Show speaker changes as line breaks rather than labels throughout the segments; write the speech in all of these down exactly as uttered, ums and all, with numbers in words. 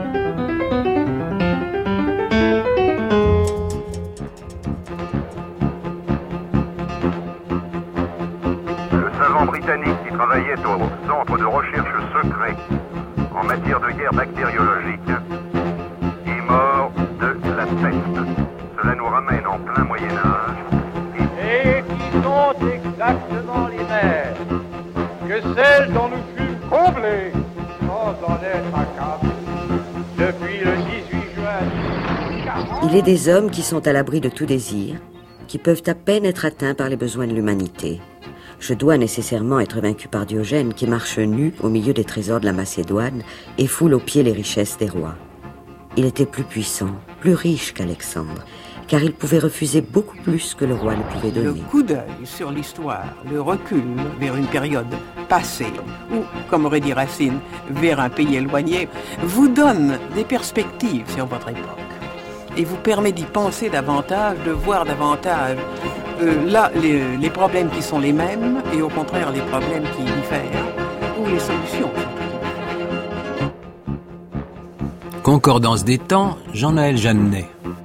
Britannique qui travaillait au centre de recherche secret en matière de guerre bactériologique est mort de la peste. Cela nous ramène en plein Moyen-Âge.
Et qui sont exactement les mêmes que celles dont nous fûmes comblés sans en être accablés depuis le dix-huit juin.
Il est des hommes qui sont à l'abri de tout désir, qui peuvent à peine être atteints par les besoins de l'humanité. Je dois nécessairement être vaincu par Diogène qui marche nu au milieu des trésors de la Macédoine et foule aux pieds les richesses des rois. Il était plus puissant, plus riche qu'Alexandre, car il pouvait refuser beaucoup plus que le roi ne pouvait donner.
Le coup d'œil sur l'histoire, le recul vers une période passée, ou, comme aurait dit Racine, vers un pays éloigné, vous donne des perspectives sur votre époque et vous permet d'y penser davantage, de voir davantage euh, là les, les problèmes qui sont les mêmes et au contraire les problèmes qui diffèrent ou les solutions.
Concordance des temps, Jean-Noël Jeannet.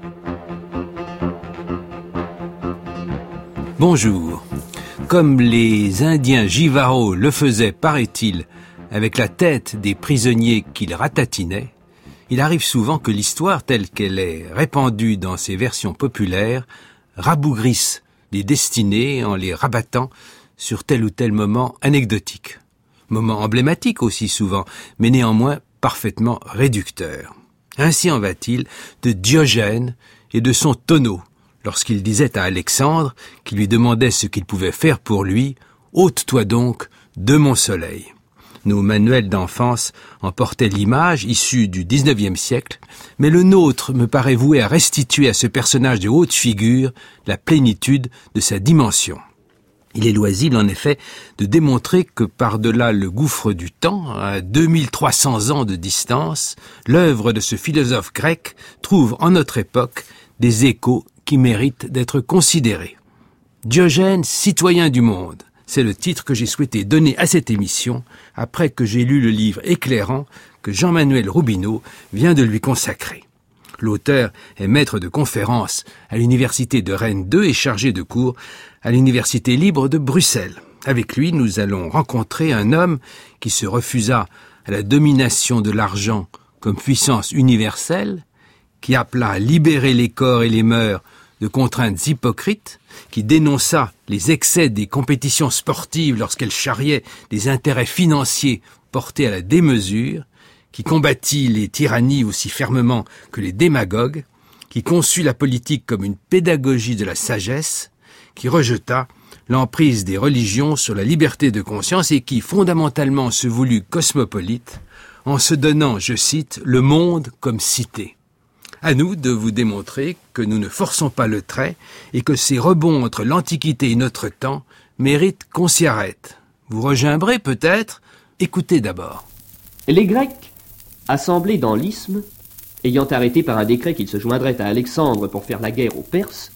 Bonjour. Comme les Indiens Jivaro le faisaient, paraît-il, avec la tête des prisonniers qu'ils ratatinaient, il arrive souvent que l'histoire telle qu'elle est répandue dans ses versions populaires rabougrisse les destinées en les rabattant sur tel ou tel moment anecdotique. Moment emblématique aussi souvent, mais néanmoins parfaitement réducteur. Ainsi en va-t-il de Diogène et de son tonneau, lorsqu'il disait à Alexandre, qui lui demandait ce qu'il pouvait faire pour lui, « Ôte-toi donc de mon soleil ». Nos manuels d'enfance en portaient l'image, issue du dix-neuvième siècle, mais le nôtre me paraît voué à restituer à ce personnage de haute figure la plénitude de sa dimension. Il est loisible, en effet, de démontrer que par-delà le gouffre du temps, à deux mille trois cents ans de distance, l'œuvre de ce philosophe grec trouve en notre époque des échos qui méritent d'être considérés. Diogène, citoyen du monde, c'est le titre que j'ai souhaité donner à cette émission après que j'ai lu le livre éclairant que Jean-Manuel Robineau vient de lui consacrer. L'auteur est maître de conférences à l'université de Rennes deux et chargé de cours à l'université libre de Bruxelles. Avec lui, nous allons rencontrer un homme qui se refusa à la domination de l'argent comme puissance universelle, qui appela à libérer les corps et les mœurs de contraintes hypocrites, qui dénonça les excès des compétitions sportives lorsqu'elles charriaient des intérêts financiers portés à la démesure, qui combattit les tyrannies aussi fermement que les démagogues, qui conçut la politique comme une pédagogie de la sagesse, qui rejeta l'emprise des religions sur la liberté de conscience et qui fondamentalement se voulut cosmopolite, en se donnant, je cite, le monde comme cité. À nous de vous démontrer que nous ne forçons pas le trait et que ces rebonds entre l'Antiquité et notre temps méritent qu'on s'y arrête. Vous regimbrez peut-être? Écoutez d'abord.
Les Grecs, assemblés dans l'Isthme, ayant arrêté par un décret qu'ils se joindraient à Alexandre pour faire la guerre aux Perses,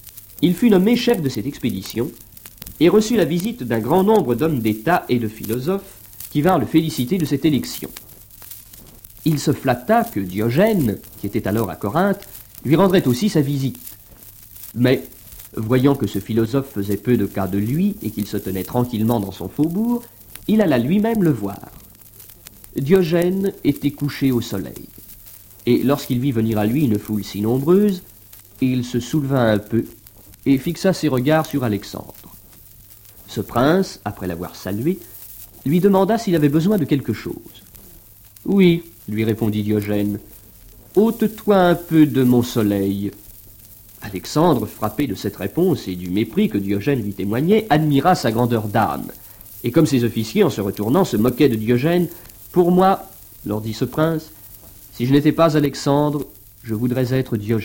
il fut nommé chef de cette expédition et reçut la visite d'un grand nombre d'hommes d'État et de philosophes qui vinrent le féliciter de cette élection. Il se flatta que Diogène, qui était alors à Corinthe, lui rendrait aussi sa visite. Mais, voyant que ce philosophe faisait peu de cas de lui et qu'il se tenait tranquillement dans son faubourg, il alla lui-même le voir. Diogène était couché au soleil, et lorsqu'il vit venir à lui une foule si nombreuse, il se souleva un peu et fixa ses regards sur Alexandre. Ce prince, après l'avoir salué, lui demanda s'il avait besoin de quelque chose. « Oui, » lui répondit Diogène, « ôte-toi un peu de mon soleil. » Alexandre, frappé de cette réponse et du mépris que Diogène lui témoignait, admira sa grandeur d'âme. Et comme ses officiers, en se retournant, se moquaient de Diogène, « Pour moi, leur dit ce prince, si je n'étais pas Alexandre, je voudrais être Diogène. »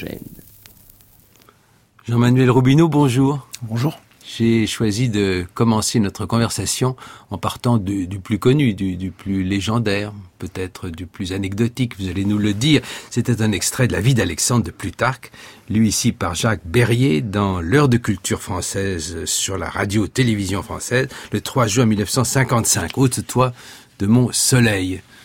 Jean-Manuel Robineau, bonjour.
Bonjour.
J'ai choisi de commencer notre conversation en partant du, du plus connu, du, du plus légendaire, peut-être du plus anecdotique, vous allez nous le dire. C'était un extrait de la vie d'Alexandre de Plutarque, lu ici par Jacques Berrier dans l'heure de culture française sur la radio-télévision française, le trois juin mille neuf cent cinquante-cinq. Ôte-toi de mon soleil.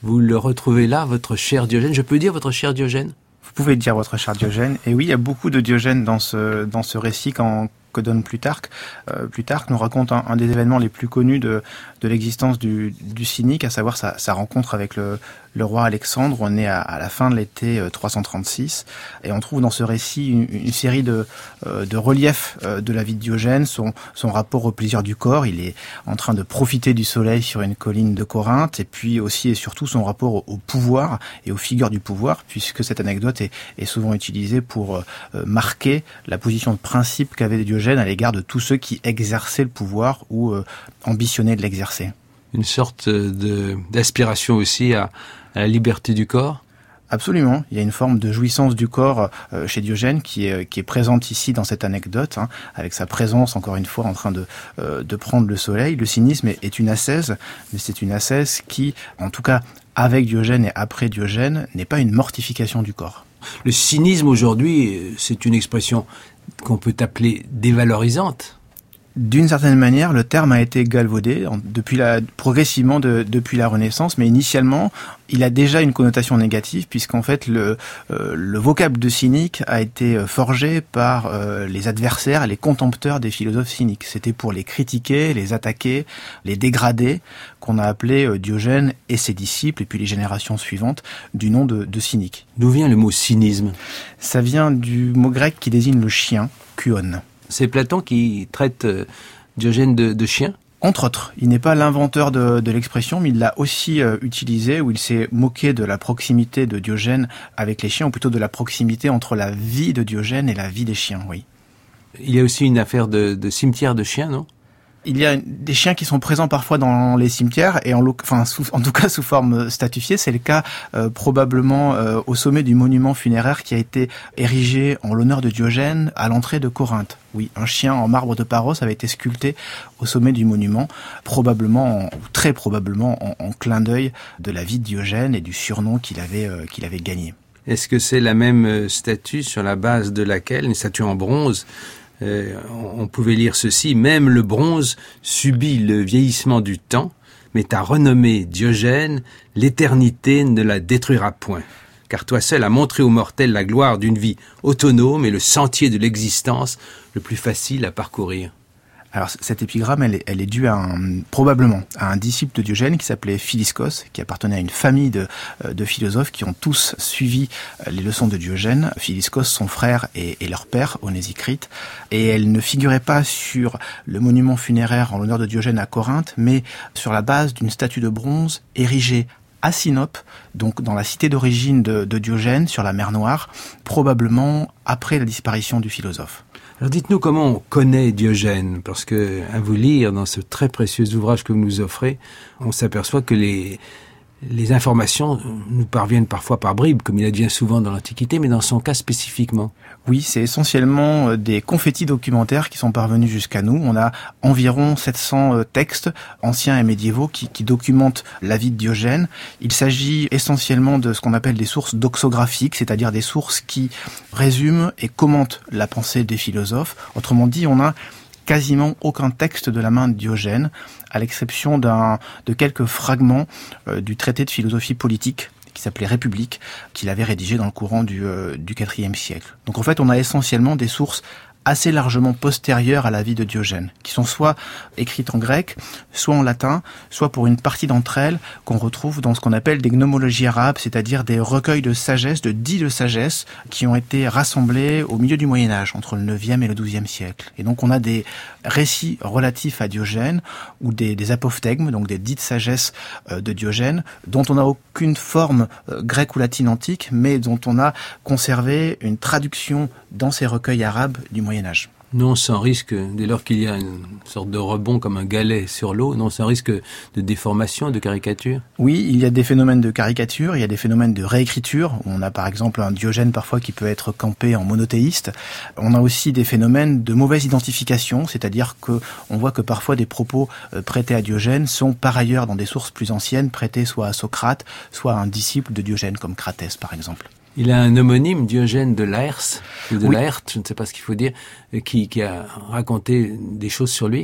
vous le retrouvez là, votre cher Diogène. Je peux dire votre cher Diogène ?
Vous pouvez dire votre cher Diogène. Et oui, il y a beaucoup de Diogène dans ce, dans ce récit quand, que donne Plutarque. Euh, Plutarque nous raconte un, un des événements les plus connus de, de l'existence du, du cynique, à savoir sa, sa rencontre avec le, le roi Alexandre. On est à, à la fin de l'été trois cent trente-six et on trouve dans ce récit une, une série de, euh, de reliefs euh, de la vie de Diogène, son, son rapport au plaisir du corps. Il est en train de profiter du soleil sur une colline de Corinthe, et puis aussi et surtout son rapport au, au pouvoir et aux figures du pouvoir, puisque cette anecdote est, est souvent utilisée pour euh, marquer la position de principe qu'avait Diogène à l'égard de tous ceux qui exerçaient le pouvoir ou euh, ambitionnaient de l'exercer.
Une sorte de, d'aspiration aussi à, à la liberté du corps ?
Absolument, il y a une forme de jouissance du corps euh, chez Diogène qui est, qui est présente ici dans cette anecdote, hein, avec sa présence encore une fois en train de, euh, de prendre le soleil. Le cynisme est, est une ascèse, mais c'est une ascèse qui, en tout cas avec Diogène et après Diogène, n'est pas une mortification du corps.
Le cynisme aujourd'hui, c'est une expression qu'on peut appeler dévalorisante.
D'une certaine manière, le terme a été galvaudé depuis la, progressivement de, depuis la Renaissance, mais initialement, il a déjà une connotation négative, puisqu'en fait, le, euh, le vocable de cynique a été forgé par euh, les adversaires et les contempteurs des philosophes cyniques. C'était pour les critiquer, les attaquer, les dégrader, qu'on a appelé euh, Diogène et ses disciples, et puis les générations suivantes, du nom de, de cynique.
D'où vient le mot cynisme ?
Ça vient du mot grec qui désigne le chien, kuon.
C'est Platon qui traite euh, Diogène de, de chien ?
Entre autres, il n'est pas l'inventeur de, de l'expression, mais il l'a aussi euh, utilisé, où il s'est moqué de la proximité de Diogène avec les chiens, ou plutôt de la proximité entre la vie de Diogène et la vie des chiens, oui.
Il y a aussi une affaire de, de cimetière de chiens, non ?
Il y a des chiens qui sont présents parfois dans les cimetières, et en, enfin, sous, en tout cas sous forme statufiée. C'est le cas euh, probablement euh, au sommet du monument funéraire qui a été érigé en l'honneur de Diogène à l'entrée de Corinthe. Oui, un chien en marbre de Paros avait été sculpté au sommet du monument, probablement, ou très probablement, en, en clin d'œil de la vie de Diogène et du surnom qu'il avait, euh, qu'il avait gagné.
Est-ce que c'est la même statue sur la base de laquelle, une statue en bronze, Euh, on pouvait lire ceci: même le bronze subit le vieillissement du temps, mais ta renommée, Diogène, l'éternité ne la détruira point. Car toi seul as montré aux mortels la gloire d'une vie autonome et le sentier de l'existence le plus facile à parcourir.
Alors cette épigramme, elle est, elle est due à un, probablement à un disciple de Diogène qui s'appelait Philiscos, qui appartenait à une famille de, de philosophes qui ont tous suivi les leçons de Diogène. Philiscos, son frère et, et leur père, Onésicrite, et elle ne figurait pas sur le monument funéraire en l'honneur de Diogène à Corinthe, mais sur la base d'une statue de bronze érigée à Sinope, donc dans la cité d'origine de, de Diogène, sur la mer Noire, probablement après la disparition du philosophe.
Alors dites-nous comment on connaît Diogène, parce que à vous lire dans ce très précieux ouvrage que vous nous offrez, on s'aperçoit que les les informations nous parviennent parfois par bribes, comme il advient souvent dans l'Antiquité, mais dans son cas spécifiquement.
Oui, c'est essentiellement des confettis documentaires qui sont parvenus jusqu'à nous. On a environ sept cents textes anciens et médiévaux qui, qui documentent la vie de Diogène. Il s'agit essentiellement de ce qu'on appelle des sources doxographiques, c'est-à-dire des sources qui résument et commentent la pensée des philosophes. Autrement dit, on a quasiment aucun texte de la main de Diogène, à l'exception d'un, de quelques fragments euh, du traité de philosophie politique qui s'appelait République, qu'il avait rédigé dans le courant du, euh, du quatrième siècle. Donc en fait, on a essentiellement des sources assez largement postérieures à la vie de Diogène, qui sont soit écrites en grec, soit en latin, soit pour une partie d'entre elles qu'on retrouve dans ce qu'on appelle des gnomologies arabes, c'est-à-dire des recueils de sagesse, de dits de sagesse, qui ont été rassemblés au milieu du Moyen-Âge, entre le neuvième et le douzième siècle. Et donc on a des récits relatifs à Diogène, ou des, des apophthegmes, donc des dits de sagesse euh, de Diogène, dont on n'a aucune forme euh, grecque ou latine antique, mais dont on a conservé une traduction dans ces recueils arabes du Moyen-Âge.
Non sans risque, dès lors qu'il y a une sorte de rebond comme un galet sur l'eau, non sans risque de déformation, de caricature?
Oui, il y a des phénomènes de caricature, il y a des phénomènes de réécriture. On a par exemple un Diogène parfois qui peut être campé en monothéiste. On a aussi des phénomènes de mauvaise identification, c'est-à-dire que on voit que parfois des propos prêtés à Diogène sont par ailleurs dans des sources plus anciennes prêtés soit à Socrate, soit à un disciple de Diogène comme Cratès par exemple.
Il a un homonyme, Diogène de Laërce, ou de
oui.
Laërte, je ne sais pas ce qu'il faut dire, qui, qui a raconté des choses sur lui.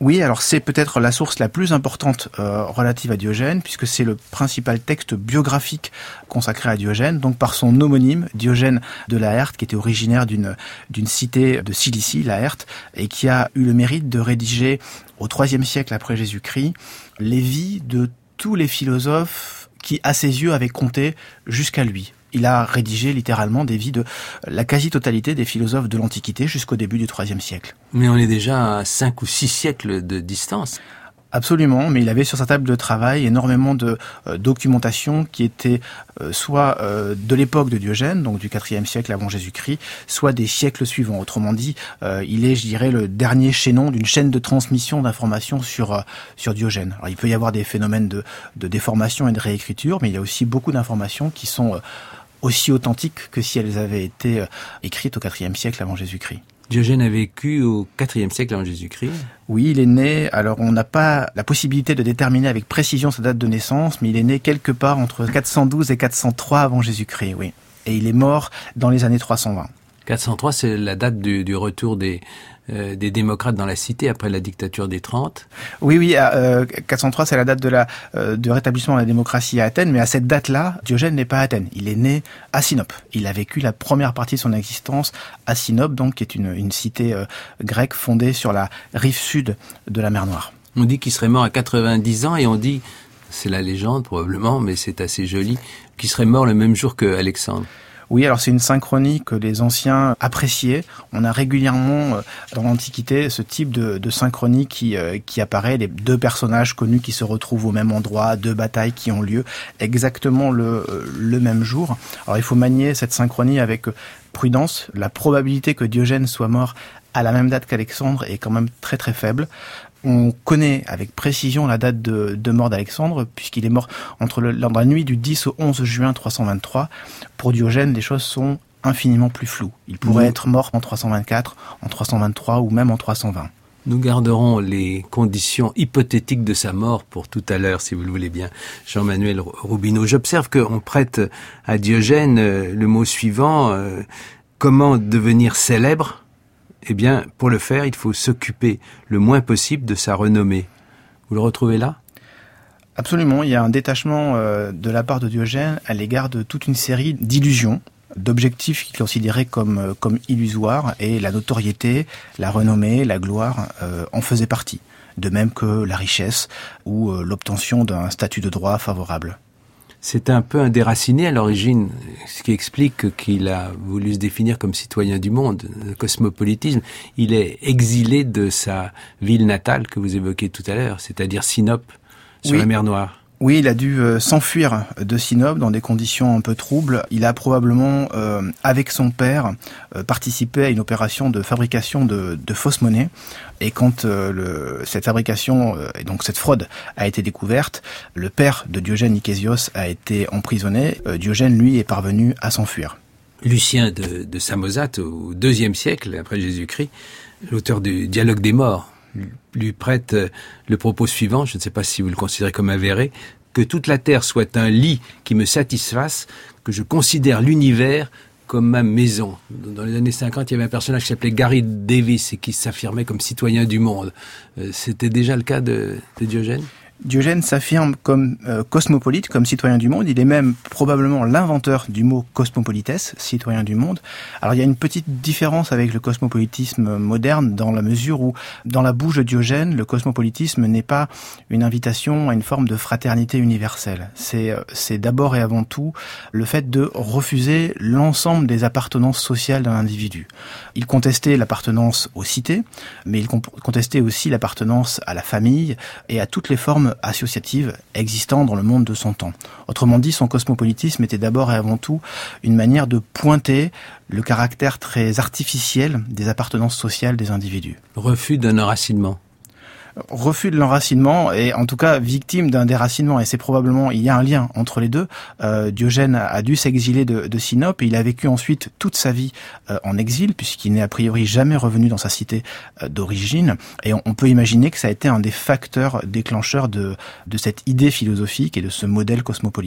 Oui, alors c'est peut-être la source la plus importante euh, relative à Diogène, puisque c'est le principal texte biographique consacré à Diogène, donc par son homonyme, Diogène de Laërte, qui était originaire d'une d'une cité de Cilicie, Laërte, et qui a eu le mérite de rédiger au troisième siècle après Jésus-Christ les vies de tous les philosophes qui, à ses yeux, avaient compté jusqu'à lui. Il a rédigé littéralement des vies de la quasi-totalité des philosophes de l'Antiquité jusqu'au début du troisième siècle.
Mais on est déjà à cinq ou six siècles de distance.
Absolument, mais il avait sur sa table de travail énormément de euh, documentation qui était euh, soit euh, de l'époque de Diogène, donc du quatrième siècle avant Jésus-Christ, soit des siècles suivants. Autrement dit, euh, il est, je dirais, le dernier chaînon d'une chaîne de transmission d'informations sur euh, sur Diogène. Alors, il peut y avoir des phénomènes de, de déformation et de réécriture, mais il y a aussi beaucoup d'informations qui sont euh, aussi authentiques que si elles avaient été euh, écrites au quatrième siècle avant Jésus-Christ.
Diogène a vécu au quatrième siècle avant Jésus-Christ.
Oui, il est né, alors on n'a pas la possibilité de déterminer avec précision sa date de naissance, mais il est né quelque part entre quatre cent douze et quatre cent trois avant Jésus-Christ, oui. Et il est mort dans les années trois cent vingt.
quatre cent trois, c'est la date du, du retour des, euh, des démocrates dans la cité après la dictature des trente.
Oui, oui, euh, quatre cent trois, c'est la date de la euh, de rétablissement de la démocratie à Athènes, mais à cette date-là, Diogène n'est pas à Athènes. Il est né à Sinope. Il a vécu la première partie de son existence à Sinope, donc qui est une, une cité euh, grecque fondée sur la rive sud de la mer Noire.
On dit qu'il serait mort à quatre-vingt-dix ans et on dit, c'est la légende probablement, mais c'est assez joli, qu'il serait mort le même jour que Alexandre.
Oui, alors c'est une synchronie que les anciens appréciaient. On a régulièrement, dans l'Antiquité, ce type de, de synchronie qui, euh, qui apparaît, les deux personnages connus qui se retrouvent au même endroit, deux batailles qui ont lieu exactement le, le même jour. Alors il faut manier cette synchronie avec prudence. La probabilité que Diogène soit mort à la même date qu'Alexandre est quand même très très faible. On connaît avec précision la date de, de mort d'Alexandre, puisqu'il est mort entre le, dans la nuit du dix au onze juin trois cent vingt-trois. Pour Diogène, les choses sont infiniment plus floues. Il pourrait mmh. être mort en trois cent vingt-quatre, en trois cent vingt-trois ou même en trois cent vingt.
Nous garderons les conditions hypothétiques de sa mort pour tout à l'heure, si vous le voulez bien, Jean-Manuel Robineau. J'observe qu'on prête à Diogène le mot suivant, euh, comment devenir célèbre ? Eh bien, pour le faire, il faut s'occuper le moins possible de sa renommée. Vous le retrouvez là ?
Absolument. Il y a un détachement euh, de la part de Diogène à l'égard de toute une série d'illusions, d'objectifs qu'il considérait comme, euh, comme illusoires, et la notoriété, la renommée, la gloire euh, en faisaient partie. De même que la richesse ou euh, l'obtention d'un statut de droit favorable.
C'est un peu un déraciné à l'origine, ce qui explique qu'il a voulu se définir comme citoyen du monde, le cosmopolitisme. Il est exilé de sa ville natale que vous évoquez tout à l'heure, c'est-à-dire Sinope, sur oui. la mer Noire.
Oui, il a dû euh, s'enfuir de Sinope dans des conditions un peu troubles. Il a probablement, euh, avec son père, euh, participé à une opération de fabrication de, de fausses monnaies. Et quand euh, le, cette fabrication, euh, et donc cette fraude, a été découverte, le père de Diogène Nicésios a été emprisonné. Euh, Diogène, lui, est parvenu à s'enfuir.
Lucien de, de Samosate, au deuxième siècle après Jésus-Christ, l'auteur du Dialogue des morts, lui prête le propos suivant, je ne sais pas si vous le considérez comme avéré, que toute la terre soit un lit qui me satisfasse, que je considère l'univers comme ma maison. Dans les années cinquante, il y avait un personnage qui s'appelait Gary Davis et qui s'affirmait comme citoyen du monde. C'était déjà le cas de, de Diogène ?
Diogène s'affirme comme euh, cosmopolite, comme citoyen du monde. Il est même probablement l'inventeur du mot cosmopolitesse, citoyen du monde. Alors il y a une petite différence avec le cosmopolitisme moderne dans la mesure où, dans la bouche de Diogène, le cosmopolitisme n'est pas une invitation à une forme de fraternité universelle. C'est, c'est d'abord et avant tout le fait de refuser l'ensemble des appartenances sociales d'un individu. Il contestait l'appartenance aux cités, mais il contestait aussi l'appartenance à la famille et à toutes les formes associative existant dans le monde de son temps. Autrement dit, son cosmopolitisme était d'abord et avant tout une manière de pointer le caractère très artificiel des appartenances sociales des individus.
Refus d'un enracinement.
Refus de l'enracinement et en tout cas victime d'un déracinement, et c'est probablement, il y a un lien entre les deux. Euh, Diogène a dû s'exiler de, de Sinope et il a vécu ensuite toute sa vie euh, en exil puisqu'il n'est a priori jamais revenu dans sa cité euh, d'origine, et on, on peut imaginer que ça a été un des facteurs déclencheurs de, de cette idée philosophique et de ce modèle cosmopolite.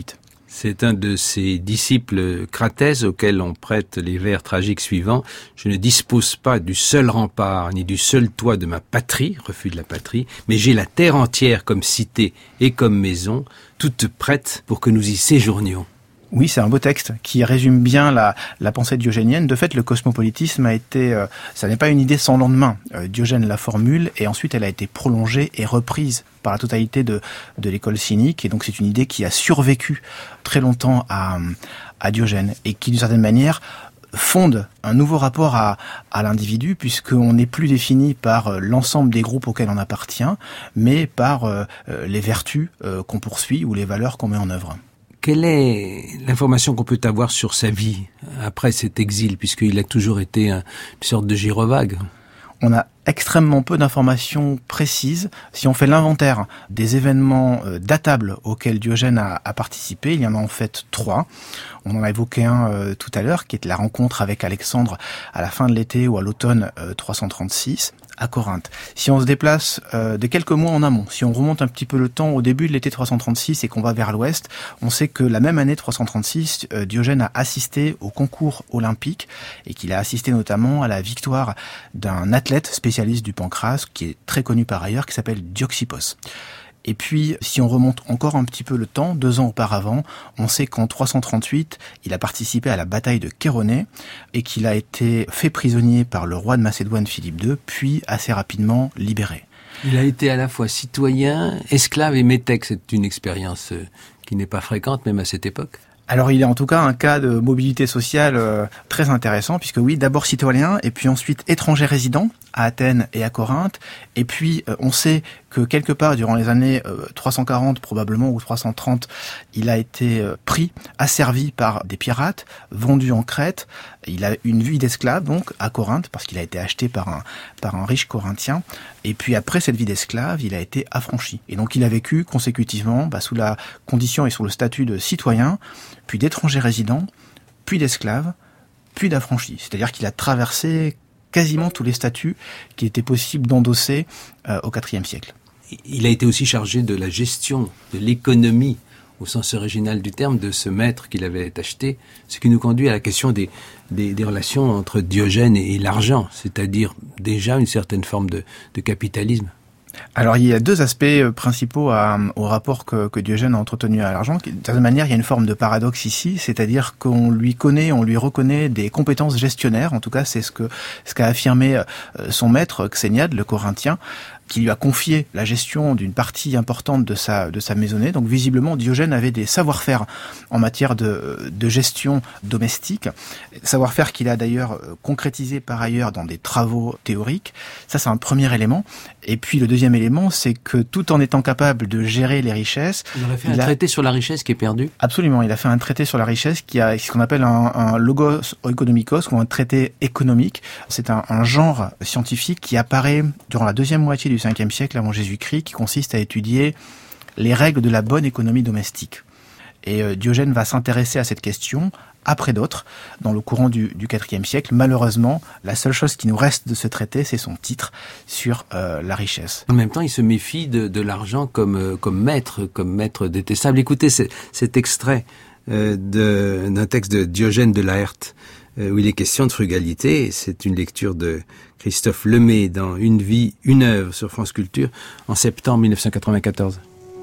C'est un de ses disciples Cratès auquel on prête les vers tragiques suivants. « Je ne dispose pas du seul rempart ni du seul toit de ma patrie, refus de la patrie, mais j'ai la terre entière comme cité et comme maison, toute prête pour que nous y séjournions. »
Oui, c'est un beau texte qui résume bien la, la pensée diogénienne. De fait, le cosmopolitisme a été, euh, ça n'est pas une idée sans lendemain. Euh, Diogène la formule et ensuite elle a été prolongée et reprise par la totalité de, de l'école cynique. Et donc c'est une idée qui a survécu très longtemps à, à Diogène et qui, d'une certaine manière, fonde un nouveau rapport à, à l'individu, puisqu'on n'est plus défini par l'ensemble des groupes auxquels on appartient, mais par euh, les vertus euh, qu'on poursuit ou les valeurs qu'on met en œuvre.
Quelle est l'information qu'on peut avoir sur sa vie après cet exil, puisqu'il a toujours été une sorte de gyrovague?
On a extrêmement peu d'informations précises. Si on fait l'inventaire des événements euh, datables auxquels Diogène a, a participé, il y en a en fait trois. On en a évoqué un euh, tout à l'heure, qui est la rencontre avec Alexandre à la fin de l'été ou à l'automne euh, trois cent trente-six. À Corinthe. Si on se déplace euh, de quelques mois en amont, si on remonte un petit peu le temps au début de l'été trois cent trente-six et qu'on va vers l'ouest, on sait que la même année trois cent trente-six, euh, Diogène a assisté au concours olympique et qu'il a assisté notamment à la victoire d'un athlète spécialiste du pancrace qui est très connu par ailleurs, qui s'appelle Dioxippos. Et puis, si on remonte encore un petit peu le temps, deux ans auparavant, on sait qu'en trois cent trente-huit, il a participé à la bataille de Chéronée et qu'il a été fait prisonnier par le roi de Macédoine Philippe deux, puis assez rapidement libéré.
Il a été à la fois citoyen, esclave et métèque. C'est une expérience qui n'est pas fréquente, même à cette époque.
Alors il est en tout cas un cas de mobilité sociale euh, très intéressant, puisque oui, d'abord citoyen, et puis ensuite étranger résident à Athènes et à Corinthe, et puis euh, on sait que quelque part durant les années euh, trois cent quarante probablement ou trois cent trente, il a été euh, pris, asservi par des pirates, vendu en Crète. Il a une vie d'esclave donc à Corinthe, parce qu'il a été acheté par un, par un riche corinthien, et puis après cette vie d'esclave, il a été affranchi. Et donc il a vécu consécutivement bah, sous la condition et sous le statut de citoyen, puis d'étranger résident, puis d'esclave, puis d'affranchi. C'est-à-dire qu'il a traversé quasiment tous les statuts qui étaient possibles d'endosser euh, au quatrième siècle.
Il a été aussi chargé de la gestion, de l'économie, au sens original du terme, de ce maître qu'il avait acheté, ce qui nous conduit à la question des, des, des relations entre Diogène et, et l'argent, c'est-à-dire déjà une certaine forme de, de capitalisme.
Alors il y a deux aspects principaux à, au rapport que, que Diogène a entretenu à l'argent. De certaine manière, il y a une forme de paradoxe ici, c'est-à-dire qu'on lui connaît, on lui reconnaît des compétences gestionnaires. En tout cas, c'est ce que ce qu'a affirmé son maître Xéniade, le Corinthien, qui lui a confié la gestion d'une partie importante de sa de sa maisonnée. Donc visiblement, Diogène avait des savoir-faire en matière de de gestion domestique, savoir-faire qu'il a d'ailleurs concrétisé par ailleurs dans des travaux théoriques. Ça, c'est un premier élément. Et puis le deuxième élément, c'est que tout en étant capable de gérer les richesses,
il aurait fait
il
un
a...
traité sur la richesse qui est perdu.
Absolument, il a fait un traité sur la richesse qui a ce qu'on appelle un, un logos oikonomikos ou un traité économique. C'est un, un genre scientifique qui apparaît durant la deuxième moitié du cinquième siècle avant Jésus-Christ, qui consiste à étudier les règles de la bonne économie domestique. Et euh, Diogène va s'intéresser à cette question après d'autres dans le courant du, du quatrième siècle. Malheureusement, la seule chose qui nous reste de ce traité, c'est son titre sur euh, la richesse.
En même temps, il se méfie de, de l'argent comme, euh, comme maître, comme maître détestable. Écoutez c- cet extrait euh, de, d'un texte de Diogène de Laërte, euh, où il est question de frugalité. C'est une lecture de Christophe Lemay dans Une vie, une œuvre sur France Culture en septembre mille neuf cent quatre-vingt-quatorze.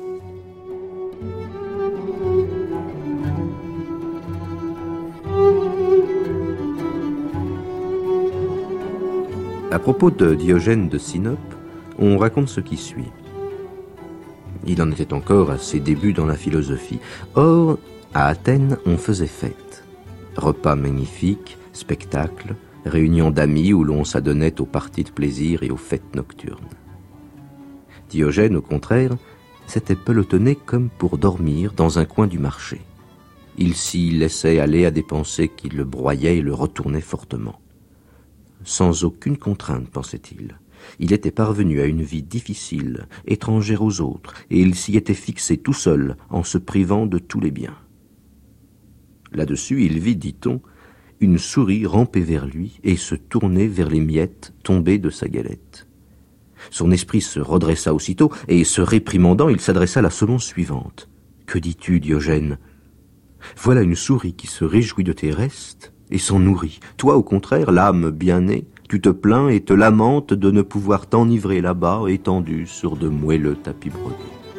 À propos de Diogène de Sinope, on raconte ce qui suit. Il en était encore à ses débuts dans la philosophie. Or, à Athènes, on faisait fête. Repas magnifiques, spectacles, réunions d'amis où l'on s'adonnait aux parties de plaisir et aux fêtes nocturnes. Diogène, au contraire, s'était pelotonné comme pour dormir dans un coin du marché. Il s'y laissait aller à des pensées qui le broyaient et le retournaient fortement. Sans aucune contrainte, pensait-il. Il était parvenu à une vie difficile, étrangère aux autres, et il s'y était fixé tout seul, en se privant de tous les biens. Là-dessus, il vit, dit-on, une souris ramper vers lui et se tourner vers les miettes tombées de sa galette. Son esprit se redressa aussitôt, et se réprimandant, il s'adressa à la semonce suivante. « Que dis-tu, Diogène ? Voilà une souris qui se réjouit de tes restes et s'en nourrit. Toi, au contraire, l'âme bien née, tu te plains et te lamentes de ne pouvoir t'enivrer là-bas, étendu sur de moelleux tapis brodés.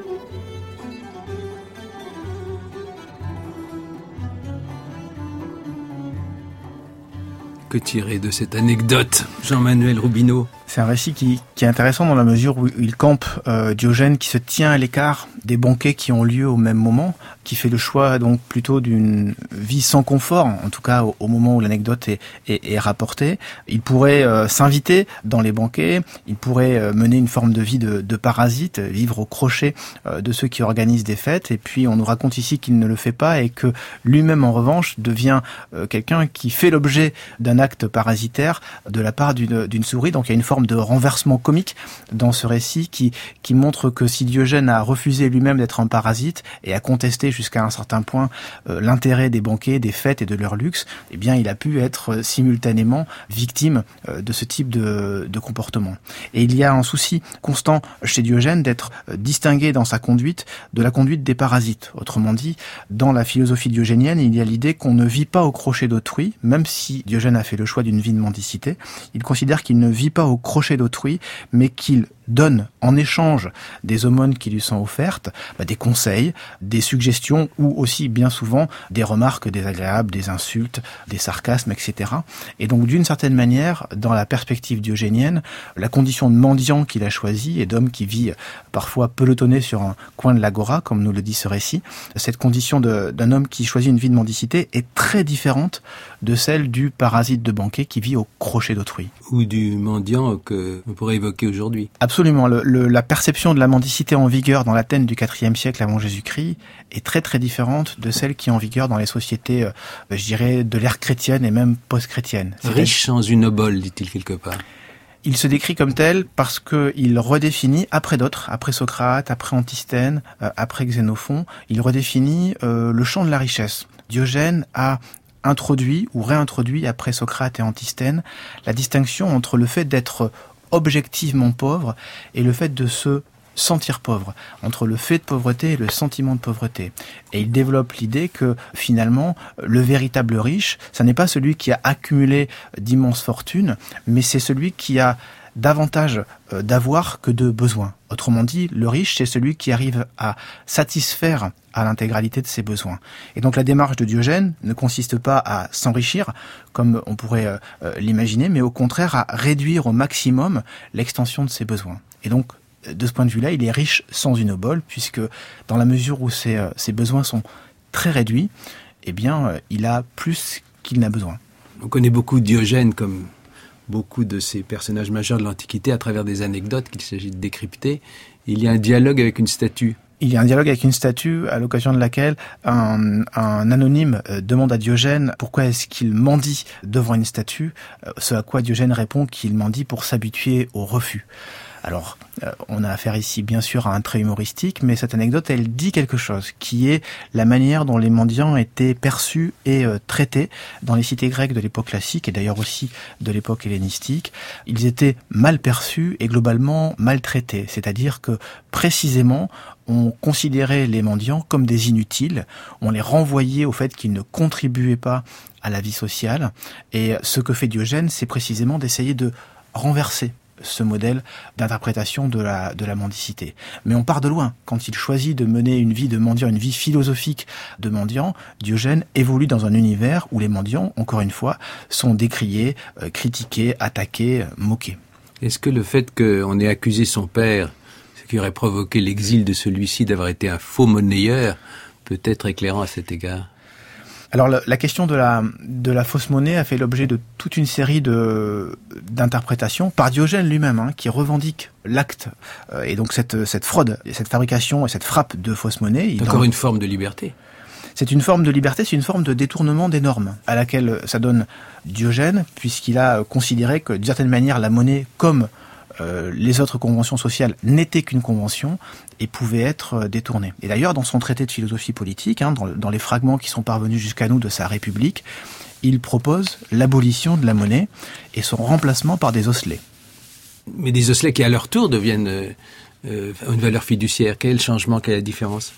Que tirer de cette anecdote, Jean-Manuel Robineau?
C'est un récit qui, qui est intéressant dans la mesure où il campe euh, Diogène qui se tient à l'écart des banquets qui ont lieu au même moment, qui fait le choix donc plutôt d'une vie sans confort, en tout cas au, au moment où l'anecdote est, est, est rapportée. Il pourrait euh, s'inviter dans les banquets, il pourrait euh, mener une forme de vie de, de parasite, vivre au crochet euh, de ceux qui organisent des fêtes, et puis on nous raconte ici qu'il ne le fait pas et que lui-même en revanche devient euh, quelqu'un qui fait l'objet d'un acte parasitaire de la part d'une, d'une souris. Donc il y a une forme de renversement comique dans ce récit qui, qui montre que si Diogène a refusé lui-même d'être un parasite et a contesté jusqu'à un certain point euh, l'intérêt des banquets, des fêtes et de leur luxe, eh bien il a pu être simultanément victime euh, de ce type de, de comportement. Et il y a un souci constant chez Diogène d'être euh, distingué dans sa conduite de la conduite des parasites. Autrement dit, dans la philosophie diogénienne, il y a l'idée qu'on ne vit pas au crochet d'autrui, même si Diogène a fait le choix d'une vie de mendicité. Il considère qu'il ne vit pas au crochet d'autrui, mais qu'il donne en échange des aumônes qui lui sont offertes, bah, des conseils, des suggestions ou aussi bien souvent des remarques désagréables, des insultes, des sarcasmes, et cetera. Et donc d'une certaine manière, dans la perspective diogénienne, la condition de mendiant qu'il a choisie et d'homme qui vit parfois pelotonné sur un coin de l'agora, comme nous le dit ce récit, cette condition de, d'un homme qui choisit une vie de mendicité est très différente de celle du parasite de banquet qui vit au crochet d'autrui.
Ou du mendiant que on pourrait évoquer aujourd'hui.
Absolument. Le, le, la perception de la mendicité en vigueur dans l'Athènes du quatrième siècle avant Jésus-Christ est très très différente de celle qui est en vigueur dans les sociétés, euh, je dirais, de l'ère chrétienne et même post-chrétienne. C'est
riche sans une obole, dit-il quelque part.
Il se décrit comme tel parce qu'il redéfinit, après d'autres, après Socrate, après Antisthène, euh, après Xénophon, il redéfinit euh, le champ de la richesse. Diogène a introduit ou réintroduit après Socrate et Antisthène la distinction entre le fait d'être objectivement pauvre et le fait de se sentir pauvre, entre le fait de pauvreté et le sentiment de pauvreté. Et il développe l'idée que finalement, le véritable riche, ça n'est pas celui qui a accumulé d'immenses fortunes, mais c'est celui qui a davantage d'avoir que de besoins. Autrement dit, le riche, c'est celui qui arrive à satisfaire à l'intégralité de ses besoins. Et donc la démarche de Diogène ne consiste pas à s'enrichir, comme on pourrait euh, l'imaginer, mais au contraire à réduire au maximum l'extension de ses besoins. Et donc, de ce point de vue-là, il est riche sans une obole, puisque dans la mesure où ses, euh, ses besoins sont très réduits, eh bien, euh, il a plus qu'il n'a besoin.
On connaît beaucoup Diogène comme beaucoup de ces personnages majeurs de l'Antiquité à travers des anecdotes qu'il s'agit de décrypter. Il y a un dialogue avec une statue.
Il y a un dialogue avec une statue à l'occasion de laquelle un, un anonyme demande à Diogène pourquoi est-ce qu'il mendie devant une statue, ce à quoi Diogène répond qu'il mendie pour s'habituer au refus. Alors, euh, on a affaire ici bien sûr à un trait humoristique, mais cette anecdote, elle dit quelque chose, qui est la manière dont les mendiants étaient perçus et euh, traités dans les cités grecques de l'époque classique, et d'ailleurs aussi de l'époque hellénistique. Ils étaient mal perçus et globalement maltraités, c'est-à-dire que précisément, on considérait les mendiants comme des inutiles, on les renvoyait au fait qu'ils ne contribuaient pas à la vie sociale, et ce que fait Diogène, c'est précisément d'essayer de renverser ce modèle d'interprétation de la, de la mendicité. Mais on part de loin. Quand il choisit de mener une vie de mendiant, une vie philosophique de mendiant, Diogène évolue dans un univers où les mendiants, encore une fois, sont décriés, euh, critiqués, attaqués, euh, moqués.
Est-ce que le fait qu'on ait accusé son père, ce qui aurait provoqué l'exil de celui-ci d'avoir été un faux monnayeur, peut être éclairant à cet égard ?
Alors la, la question de la, de la fausse monnaie a fait l'objet de toute une série de, d'interprétations par Diogène lui-même, hein, qui revendique l'acte euh, et donc cette, cette fraude, cette fabrication et cette frappe de fausse monnaie.
C'est encore une forme de liberté.
C'est une forme de liberté, c'est une forme de détournement des normes à laquelle ça donne Diogène, puisqu'il a considéré que d'une certaine manière la monnaie, comme Euh, les autres conventions sociales n'étaient qu'une convention et pouvaient être euh, détournées. Et d'ailleurs, dans son traité de philosophie politique, hein, dans, dans les fragments qui sont parvenus jusqu'à nous de sa République, il propose l'abolition de la monnaie et son remplacement par des osselets.
Mais des osselets qui, à leur tour, deviennent euh, euh, une valeur fiduciaire. Quel est le changement, quelle est la différence ?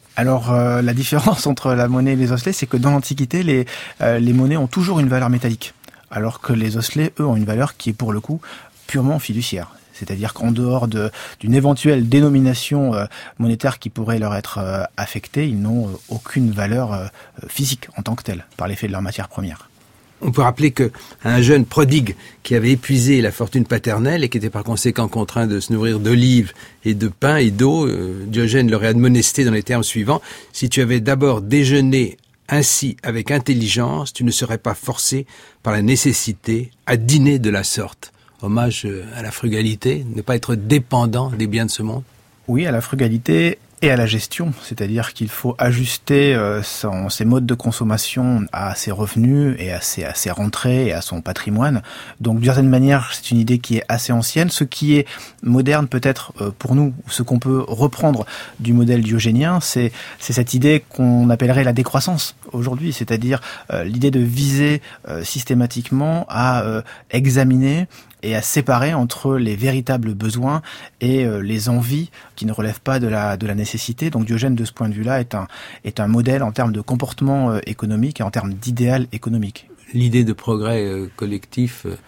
Alors euh, la différence entre la monnaie et les osselets, c'est que dans l'Antiquité, les, euh, les monnaies ont toujours une valeur métallique, alors que les osselets, eux, ont une valeur qui est pour le coup purement fiduciaire. C'est-à-dire qu'en dehors de, d'une éventuelle dénomination euh, monétaire qui pourrait leur être euh, affectée, ils n'ont euh, aucune valeur euh, physique en tant que telle, par l'effet de leur matière première.
On peut rappeler que un jeune prodigue qui avait épuisé la fortune paternelle et qui était par conséquent contraint de se nourrir d'olives et de pain et d'eau, euh, Diogène l'aurait admonesté dans les termes suivants: si tu avais d'abord déjeuné ainsi avec intelligence, tu ne serais pas forcé par la nécessité à dîner de la sorte. Hommage à la frugalité, ne pas être dépendant des biens de ce monde.
Oui, à la frugalité et à la gestion, c'est-à-dire qu'il faut ajuster euh, son, ses modes de consommation à ses revenus et à ses, à ses rentrées et à son patrimoine. Donc d'une certaine manière, c'est une idée qui est assez ancienne. Ce qui est moderne peut-être euh, pour nous, ce qu'on peut reprendre du modèle diogénien, c'est, c'est cette idée qu'on appellerait la décroissance aujourd'hui, c'est-à-dire euh, l'idée de viser euh, systématiquement à euh, examiner et à séparer entre les véritables besoins et euh, les envies qui ne relèvent pas de la de la nécessité. Donc Diogène, de ce point de vue-là, est un est un modèle en termes de comportement euh, économique et en termes d'idéal économique.
L'idée de progrès euh, collectif, euh,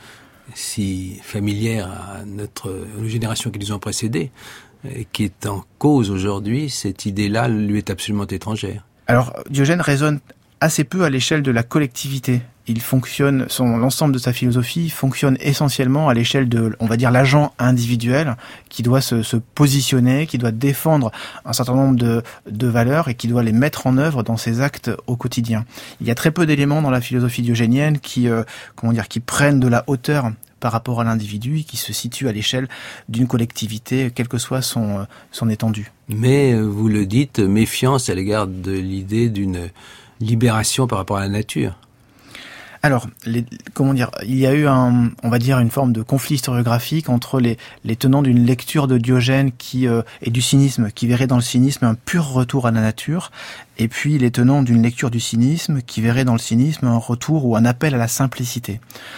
si familière à notre à nos générations qui nous ont précédés, euh, qui est en cause aujourd'hui, cette idée-là lui est absolument étrangère.
Alors Diogène raisonne assez peu à l'échelle de la collectivité. Il fonctionne, son, l'ensemble de sa philosophie fonctionne essentiellement à l'échelle de, on va dire, l'agent individuel qui doit se, se positionner, qui doit défendre un certain nombre de, de valeurs et qui doit les mettre en œuvre dans ses actes au quotidien. Il y a très peu d'éléments dans la philosophie diogénienne qui, euh, comment dire, qui prennent de la hauteur par rapport à l'individu et qui se situent à l'échelle d'une collectivité, quelle que soit son, son étendue.
Mais, vous le dites, méfiance à l'égard de l'idée d'une libération par rapport à la nature.
Alors, les, comment dire, il y a eu un, on va dire, une forme de conflit historiographique entre les, les tenants d'une lecture de Diogène qui euh, et du cynisme, qui verrait dans le cynisme un pur retour à la nature, et puis les tenants d'une lecture du cynisme qui verrait dans le cynisme un retour ou un appel à la simplicité.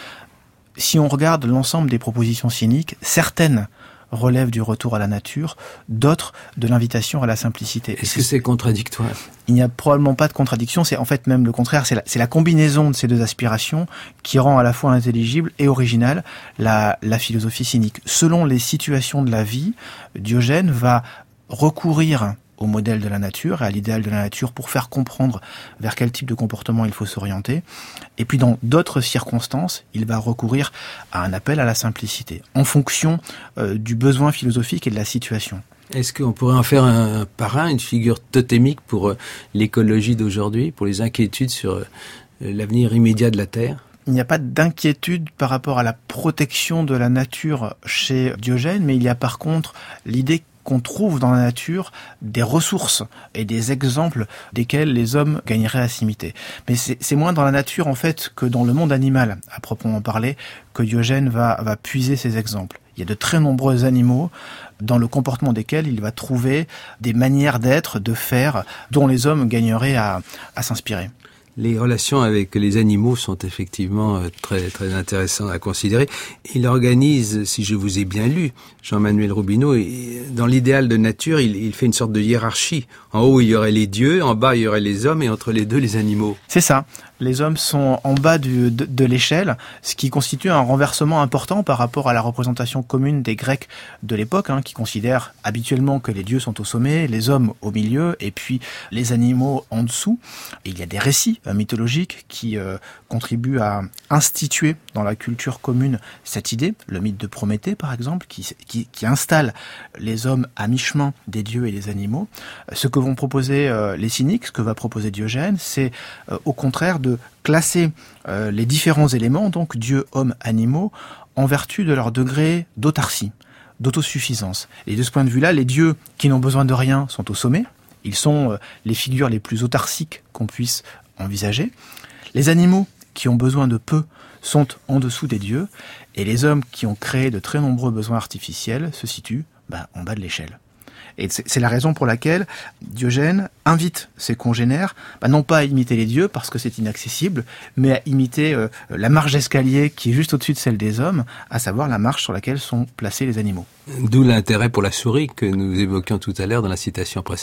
Si on regarde l'ensemble des propositions cyniques, certaines relèvent du retour à la nature, d'autres de l'invitation à la simplicité.
Est-ce que c'est contradictoire ?
Il n'y a probablement pas de contradiction, c'est en fait même le contraire, c'est la, c'est la combinaison de ces deux aspirations qui rend à la fois intelligible et originale la, la philosophie cynique. Selon les situations de la vie, Diogène va recourir au modèle de la nature et à l'idéal de la nature pour faire comprendre vers quel type de comportement il faut s'orienter. Et puis dans d'autres circonstances, il va recourir à un appel à la simplicité, en fonction euh, du besoin philosophique et de la situation.
Est-ce qu'on pourrait en faire un parrain, une figure totémique pour euh, l'écologie d'aujourd'hui, pour les inquiétudes sur euh, l'avenir immédiat de la Terre ?
Il n'y a pas d'inquiétude par rapport à la protection de la nature chez Diogène, mais il y a par contre l'idée qu'on trouve dans la nature des ressources et des exemples desquels les hommes gagneraient à s'imiter. Mais c'est, c'est moins dans la nature, en fait, que dans le monde animal, à proprement parler, que Diogène va, va puiser ces exemples. Il y a de très nombreux animaux dans le comportement desquels il va trouver des manières d'être, de faire, dont les hommes gagneraient à, à s'inspirer.
Les relations avec les animaux sont effectivement très très intéressantes à considérer. Il organise, si je vous ai bien lu, Jean-Manuel Robineau, dans l'idéal de nature, il, il fait une sorte de hiérarchie. En haut, il y aurait les dieux, en bas, il y aurait les hommes, et entre les deux, les animaux.
C'est ça. Les hommes sont en bas du, de, de l'échelle, ce qui constitue un renversement important par rapport à la représentation commune des Grecs de l'époque, hein, qui considèrent habituellement que les dieux sont au sommet, les hommes au milieu, et puis les animaux en dessous. Et il y a des récits euh, mythologiques qui euh, contribuent à instituer dans la culture commune cette idée. Le mythe de Prométhée, par exemple, qui, qui, qui installe les hommes à mi-chemin des dieux et des animaux. Ce que vont proposer euh, les cyniques, ce que va proposer Diogène, c'est euh, au contraire de classer euh, les différents éléments, donc dieux, hommes, animaux, en vertu de leur degré d'autarcie, d'autosuffisance. Et de ce point de vue-là, les dieux qui n'ont besoin de rien sont au sommet. Ils sont euh, les figures les plus autarciques qu'on puisse envisager. Les animaux qui ont besoin de peu sont en dessous des dieux. Et les hommes qui ont créé de très nombreux besoins artificiels se situent bah, en bas de l'échelle. Et c'est la raison pour laquelle Diogène invite ses congénères, bah non pas à imiter les dieux parce que c'est inaccessible, mais à imiter euh, la marche d'escalier qui est juste au-dessus de celle des hommes, à savoir la marche sur laquelle sont placés les animaux.
D'où l'intérêt pour la souris que nous évoquions tout à l'heure dans la citation précédente.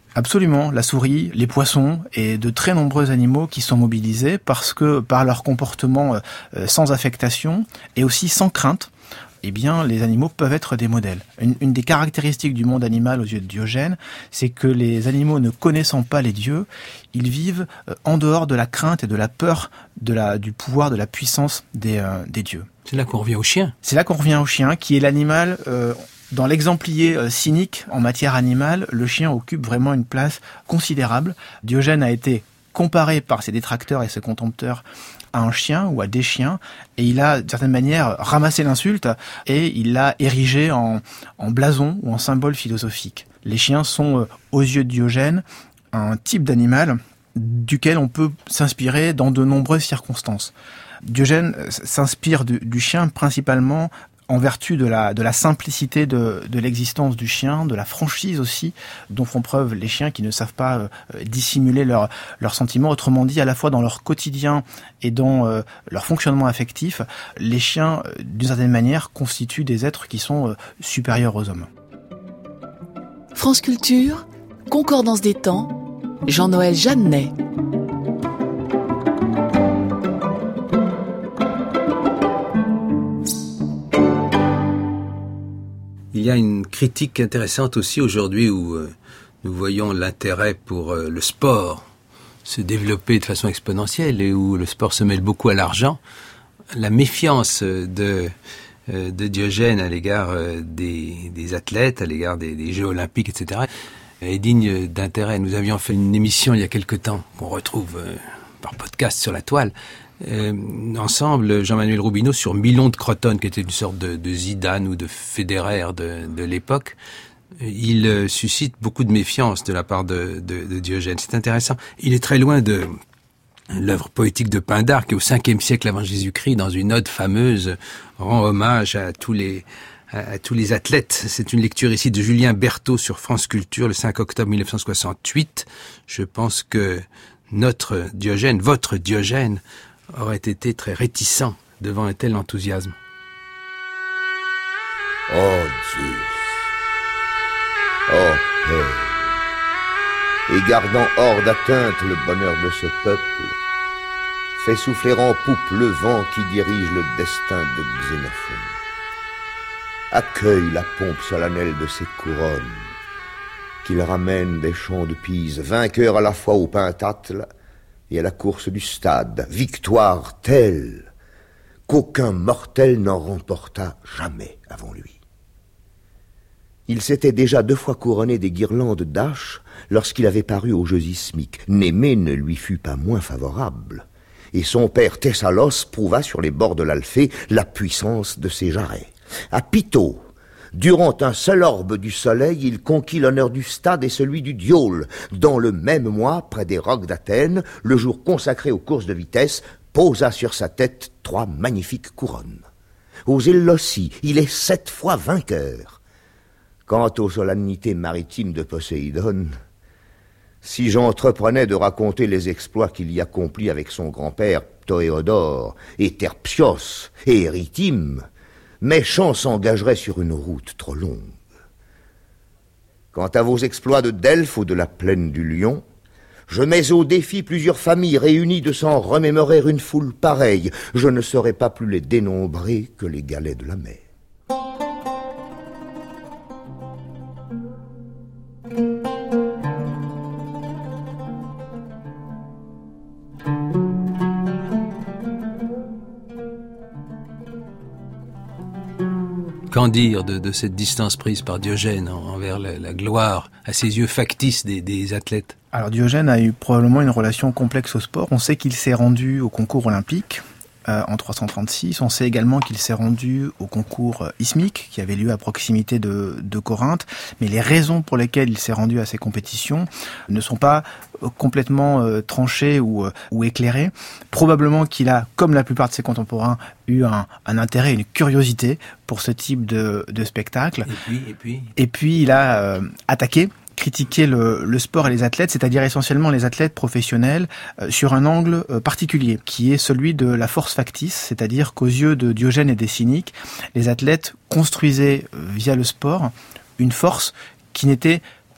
Absolument, la souris, les poissons et de très nombreux animaux qui sont mobilisés parce que par leur comportement euh, sans affectation et aussi sans crainte, eh bien, les animaux peuvent être des modèles. Une, une des caractéristiques du monde animal aux yeux de Diogène, c'est que les animaux ne connaissant pas les dieux, ils vivent euh, en dehors de la crainte et de la peur de la, du pouvoir, de la puissance des, euh, des dieux.
C'est là qu'on revient au chien.
C'est là qu'on revient au chien, qui est l'animal... Euh, Dans l'exemplier euh, cynique en matière animale, le chien occupe vraiment une place considérable. Diogène a été comparé par ses détracteurs et ses contempteurs à un chien ou à des chiens, et il a, d'une certaine manière, ramassé l'insulte et il l'a érigé en, en blason ou en symbole philosophique. Les chiens sont, euh, aux yeux de Diogène, un type d'animal duquel on peut s'inspirer dans de nombreuses circonstances. Diogène s'inspire du, du chien principalement en vertu de la, de la simplicité de, de l'existence du chien, de la franchise aussi dont font preuve les chiens qui ne savent pas euh, dissimuler leurs leurs sentiments. Autrement dit, à la fois dans leur quotidien et dans euh, leur fonctionnement affectif, les chiens, euh, d'une certaine manière, constituent des êtres qui sont euh, supérieurs aux hommes.
France Culture, Concordance des temps, Jean-Noël Jeannet.
Il y a une critique intéressante aussi aujourd'hui où euh, nous voyons l'intérêt pour euh, le sport se développer de façon exponentielle et où le sport se mêle beaucoup à l'argent. La méfiance de, euh, de Diogène à l'égard euh, des, des athlètes, à l'égard des, des Jeux olympiques, et cetera est digne d'intérêt. Nous avions fait une émission il y a quelque temps qu'on retrouve euh, par podcast sur la toile. Euh, ensemble, Jean-Manuel Robineau sur Milon de Crotone, qui était une sorte de, de Zidane ou de Federer de, de l'époque. Il euh, suscite beaucoup de méfiance de la part de, de, de Diogène. C'est intéressant. Il est très loin de l'œuvre poétique de Pindare, qui au cinquième siècle avant Jésus-Christ, dans une ode fameuse, rend hommage à tous les à, à tous les athlètes. C'est une lecture ici de Julien Berthaud sur France Culture, le cinq octobre mille neuf cent soixante-huit. Je pense que notre Diogène, votre Diogène, aurait été très réticent devant un tel enthousiasme.
Oh Zeus, oh Père, et gardant hors d'atteinte le bonheur de ce peuple, fais souffler en poupe le vent qui dirige le destin de Xénophon. Accueille la pompe solennelle de ses couronnes, qu'il ramène des champs de Pise, vainqueur à la fois au pentathle et à la course du stade, victoire telle qu'aucun mortel n'en remporta jamais avant lui. Il s'était déjà deux fois couronné des guirlandes d'Aches lorsqu'il avait paru aux Jeux ismiques. Némée ne lui fut pas moins favorable, et son père Thessalos prouva sur les bords de l'Alphée la puissance de ses jarrets. À Pytho, durant un seul orbe du soleil, il conquit l'honneur du stade et celui du diaule. Dans le même mois, près des rocs d'Athènes, le jour consacré aux courses de vitesse, posa sur sa tête trois magnifiques couronnes. Aux Éleusis, il est sept fois vainqueur. Quant aux solennités maritimes de Poséidon, si j'entreprenais de raconter les exploits qu'il y accomplit avec son grand-père Ptoéodore, et Terpsios, et Érythime, mes chants s'engageraient sur une route trop longue. Quant à vos exploits de Delphes ou de la plaine du Lion, je mets au défi plusieurs familles réunies de s'en remémorer une foule pareille. Je ne saurais pas plus les dénombrer que les galets de la mer.
Qu'en dire de, de cette distance prise par Diogène envers la, la gloire, à ses yeux factices, des, des athlètes?
Alors Diogène a eu probablement une relation complexe au sport. On sait qu'il s'est rendu au concours olympique euh, en trois cent trente-six. On sait également qu'il s'est rendu au concours euh, ismique qui avait lieu à proximité de, de Corinthe. Mais les raisons pour lesquelles il s'est rendu à ces compétitions ne sont pas euh, complètement euh, tranchées ou, euh, ou éclairées. Probablement qu'il a, comme la plupart de ses contemporains, eu un, un intérêt, une curiosité pour ce type de, de spectacle.
Et puis, et puis,
et puis il a euh, attaqué, critiqué le, le sport et les athlètes, c'est-à-dire essentiellement les athlètes professionnels, euh, sur un angle euh, particulier, qui est celui de la force factice, c'est-à-dire qu'aux yeux de Diogène et des cyniques, les athlètes construisaient euh, via le sport une force qui n'était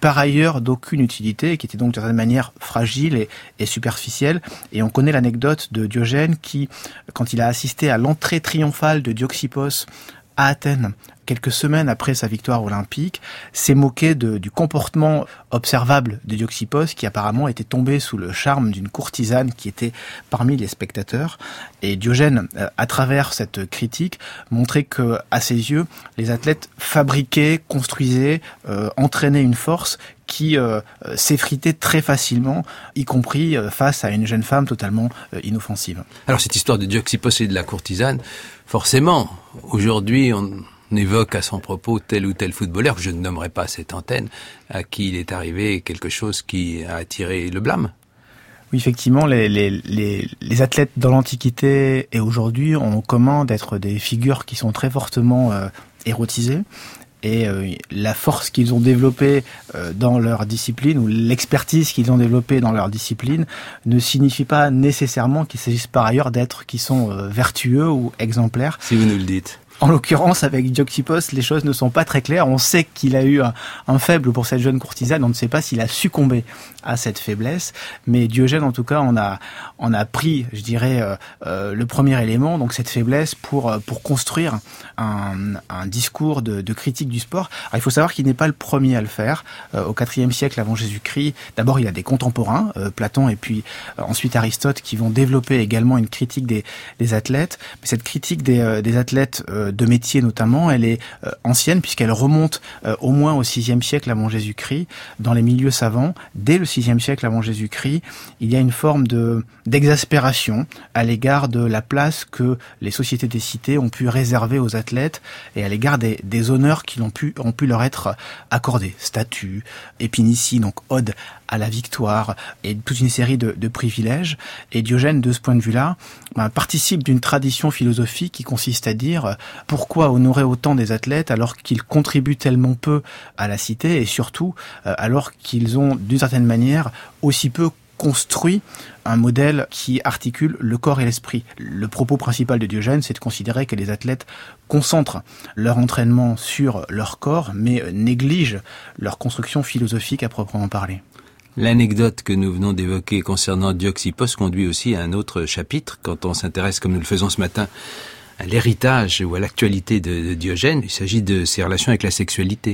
par ailleurs d'aucune utilité, qui était donc d'une certaine manière fragile et, et superficielle. Et on connaît l'anecdote de Diogène qui, quand il a assisté à l'entrée triomphale de Dioxippos à Athènes, quelques semaines après sa victoire olympique, s'est moqué de, du comportement observable de Dioxippos, qui apparemment était tombé sous le charme d'une courtisane qui était parmi les spectateurs. Et Diogène, à travers cette critique, montrait que, à ses yeux, les athlètes fabriquaient, construisaient, euh, entraînaient une force qui euh, s'effritait très facilement, y compris euh, face à une jeune femme totalement euh, inoffensive.
Alors cette histoire de Dioxippos et de la courtisane, forcément, aujourd'hui, on On évoque à son propos tel ou tel footballeur, que je ne nommerai pas à cette antenne, à qui il est arrivé quelque chose qui a attiré le blâme.
Oui, effectivement, les, les, les, les athlètes dans l'Antiquité et aujourd'hui ont en commun d'être des figures qui sont très fortement euh, érotisées. Et euh, la force qu'ils ont développée euh, dans leur discipline, ou l'expertise qu'ils ont développée dans leur discipline, ne signifie pas nécessairement qu'il s'agisse par ailleurs d'êtres qui sont euh, vertueux ou exemplaires.
Si vous nous le dites.
En l'occurrence, avec Dioxippos, les choses ne sont pas très claires. On sait qu'il a eu un, un faible pour cette jeune courtisane. On ne sait pas s'il a succombé à cette faiblesse. Mais Diogène, en tout cas, en a, en a pris, je dirais, euh, euh, le premier élément, donc cette faiblesse, pour, pour construire un, un discours de, de critique du sport. Alors, il faut savoir qu'il n'est pas le premier à le faire. Euh, au quatrième siècle avant Jésus-Christ, d'abord, il y a des contemporains, euh, Platon et puis euh, ensuite Aristote, qui vont développer également une critique des, des athlètes. Mais cette critique des, euh, des athlètes euh, de métier notamment, elle est euh, ancienne puisqu'elle remonte euh, au moins au sixième siècle avant Jésus-Christ. Dans les milieux savants, dès le sixième siècle avant Jésus-Christ, il y a une forme de d'exaspération à l'égard de la place que les sociétés des cités ont pu réserver aux athlètes et à l'égard des, des honneurs qui ont pu, ont pu leur être accordés. Statues, épinities, donc ode à la victoire et toute une série de, de privilèges. Et Diogène, de ce point de vue-là, ben, participe d'une tradition philosophique qui consiste à dire pourquoi honorer autant des athlètes alors qu'ils contribuent tellement peu à la cité et surtout euh, alors qu'ils ont d'une certaine manière aussi peu construit un modèle qui articule le corps et l'esprit. Le propos principal de Diogène, c'est de considérer que les athlètes concentrent leur entraînement sur leur corps, mais négligent leur construction philosophique à proprement parler.
L'anecdote que nous venons d'évoquer concernant Dioxippos conduit aussi à un autre chapitre, quand on s'intéresse, comme nous le faisons ce matin, à l'héritage ou à l'actualité de, de Diogène. Il s'agit de ses relations avec la sexualité.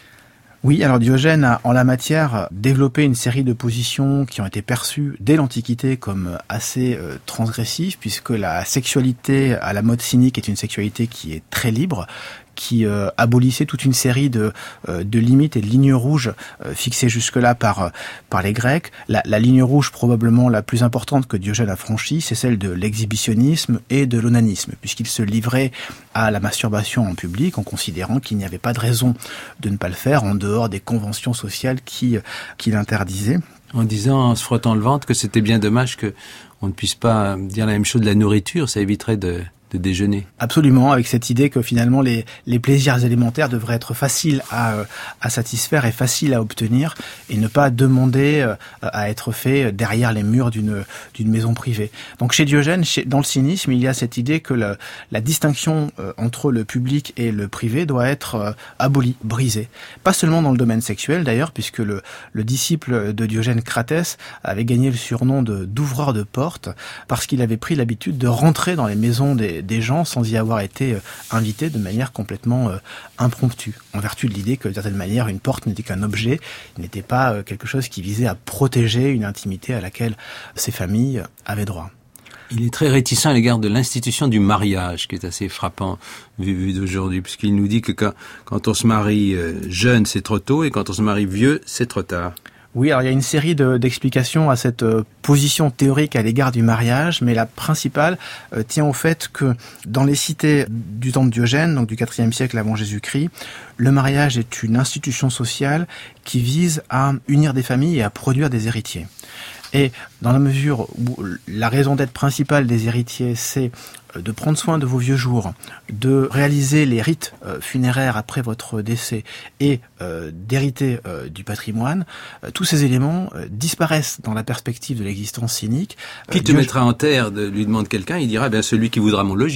Oui, alors Diogène a en la matière développé une série de positions qui ont été perçues dès l'Antiquité comme assez euh, transgressives, puisque la sexualité à la mode cynique est une sexualité qui est très libre, qui euh, abolissait toute une série de, euh, de limites et de lignes rouges euh, fixées jusque-là par, euh, par les Grecs. La, la ligne rouge probablement la plus importante que Diogène a franchie, c'est celle de l'exhibitionnisme et de l'onanisme, puisqu'il se livrait à la masturbation en public en considérant qu'il n'y avait pas de raison de ne pas le faire en dehors des conventions sociales qui, qui l'interdisaient.
En disant, en se frottant le ventre, que c'était bien dommage que on ne puisse pas dire la même chose de la nourriture, ça éviterait de... de déjeuner.
Absolument, avec cette idée que finalement les, les plaisirs élémentaires devraient être faciles à, à satisfaire et faciles à obtenir et ne pas demander à être fait derrière les murs d'une, d'une maison privée. Donc chez Diogène, chez, dans le cynisme, il y a cette idée que le, la distinction entre le public et le privé doit être abolie, brisée. Pas seulement dans le domaine sexuel d'ailleurs, puisque le, le disciple de Diogène, Cratès, avait gagné le surnom de, d'ouvreur de porte parce qu'il avait pris l'habitude de rentrer dans les maisons des des gens sans y avoir été invités de manière complètement euh, impromptue, en vertu de l'idée que d'une certaine manière une porte n'était qu'un objet, n'était pas euh, quelque chose qui visait à protéger une intimité à laquelle ces familles avaient droit.
Il est très réticent à l'égard de l'institution du mariage, qui est assez frappant vu, vu d'aujourd'hui, puisqu'il nous dit que quand, quand on se marie euh, jeune, c'est trop tôt, et quand on se marie vieux, c'est trop tard.
Oui, alors il y a une série de, d'explications à cette euh, position théorique à l'égard du mariage, mais la principale euh, tient au fait que dans les cités du temps de Diogène, donc du quatrième siècle avant Jésus-Christ, le mariage est une institution sociale qui vise à unir des familles et à produire des héritiers. Et dans la mesure où la raison d'être principale des héritiers, c'est de prendre soin de vos vieux jours, de réaliser les rites euh, funéraires après votre décès et euh, d'hériter euh, du patrimoine, euh, tous ces éléments euh, disparaissent dans la perspective de l'existence cynique.
Qui te
Diog...
mettra en terre, de, lui demande quelqu'un, il dira, bien celui qui voudra mon logis.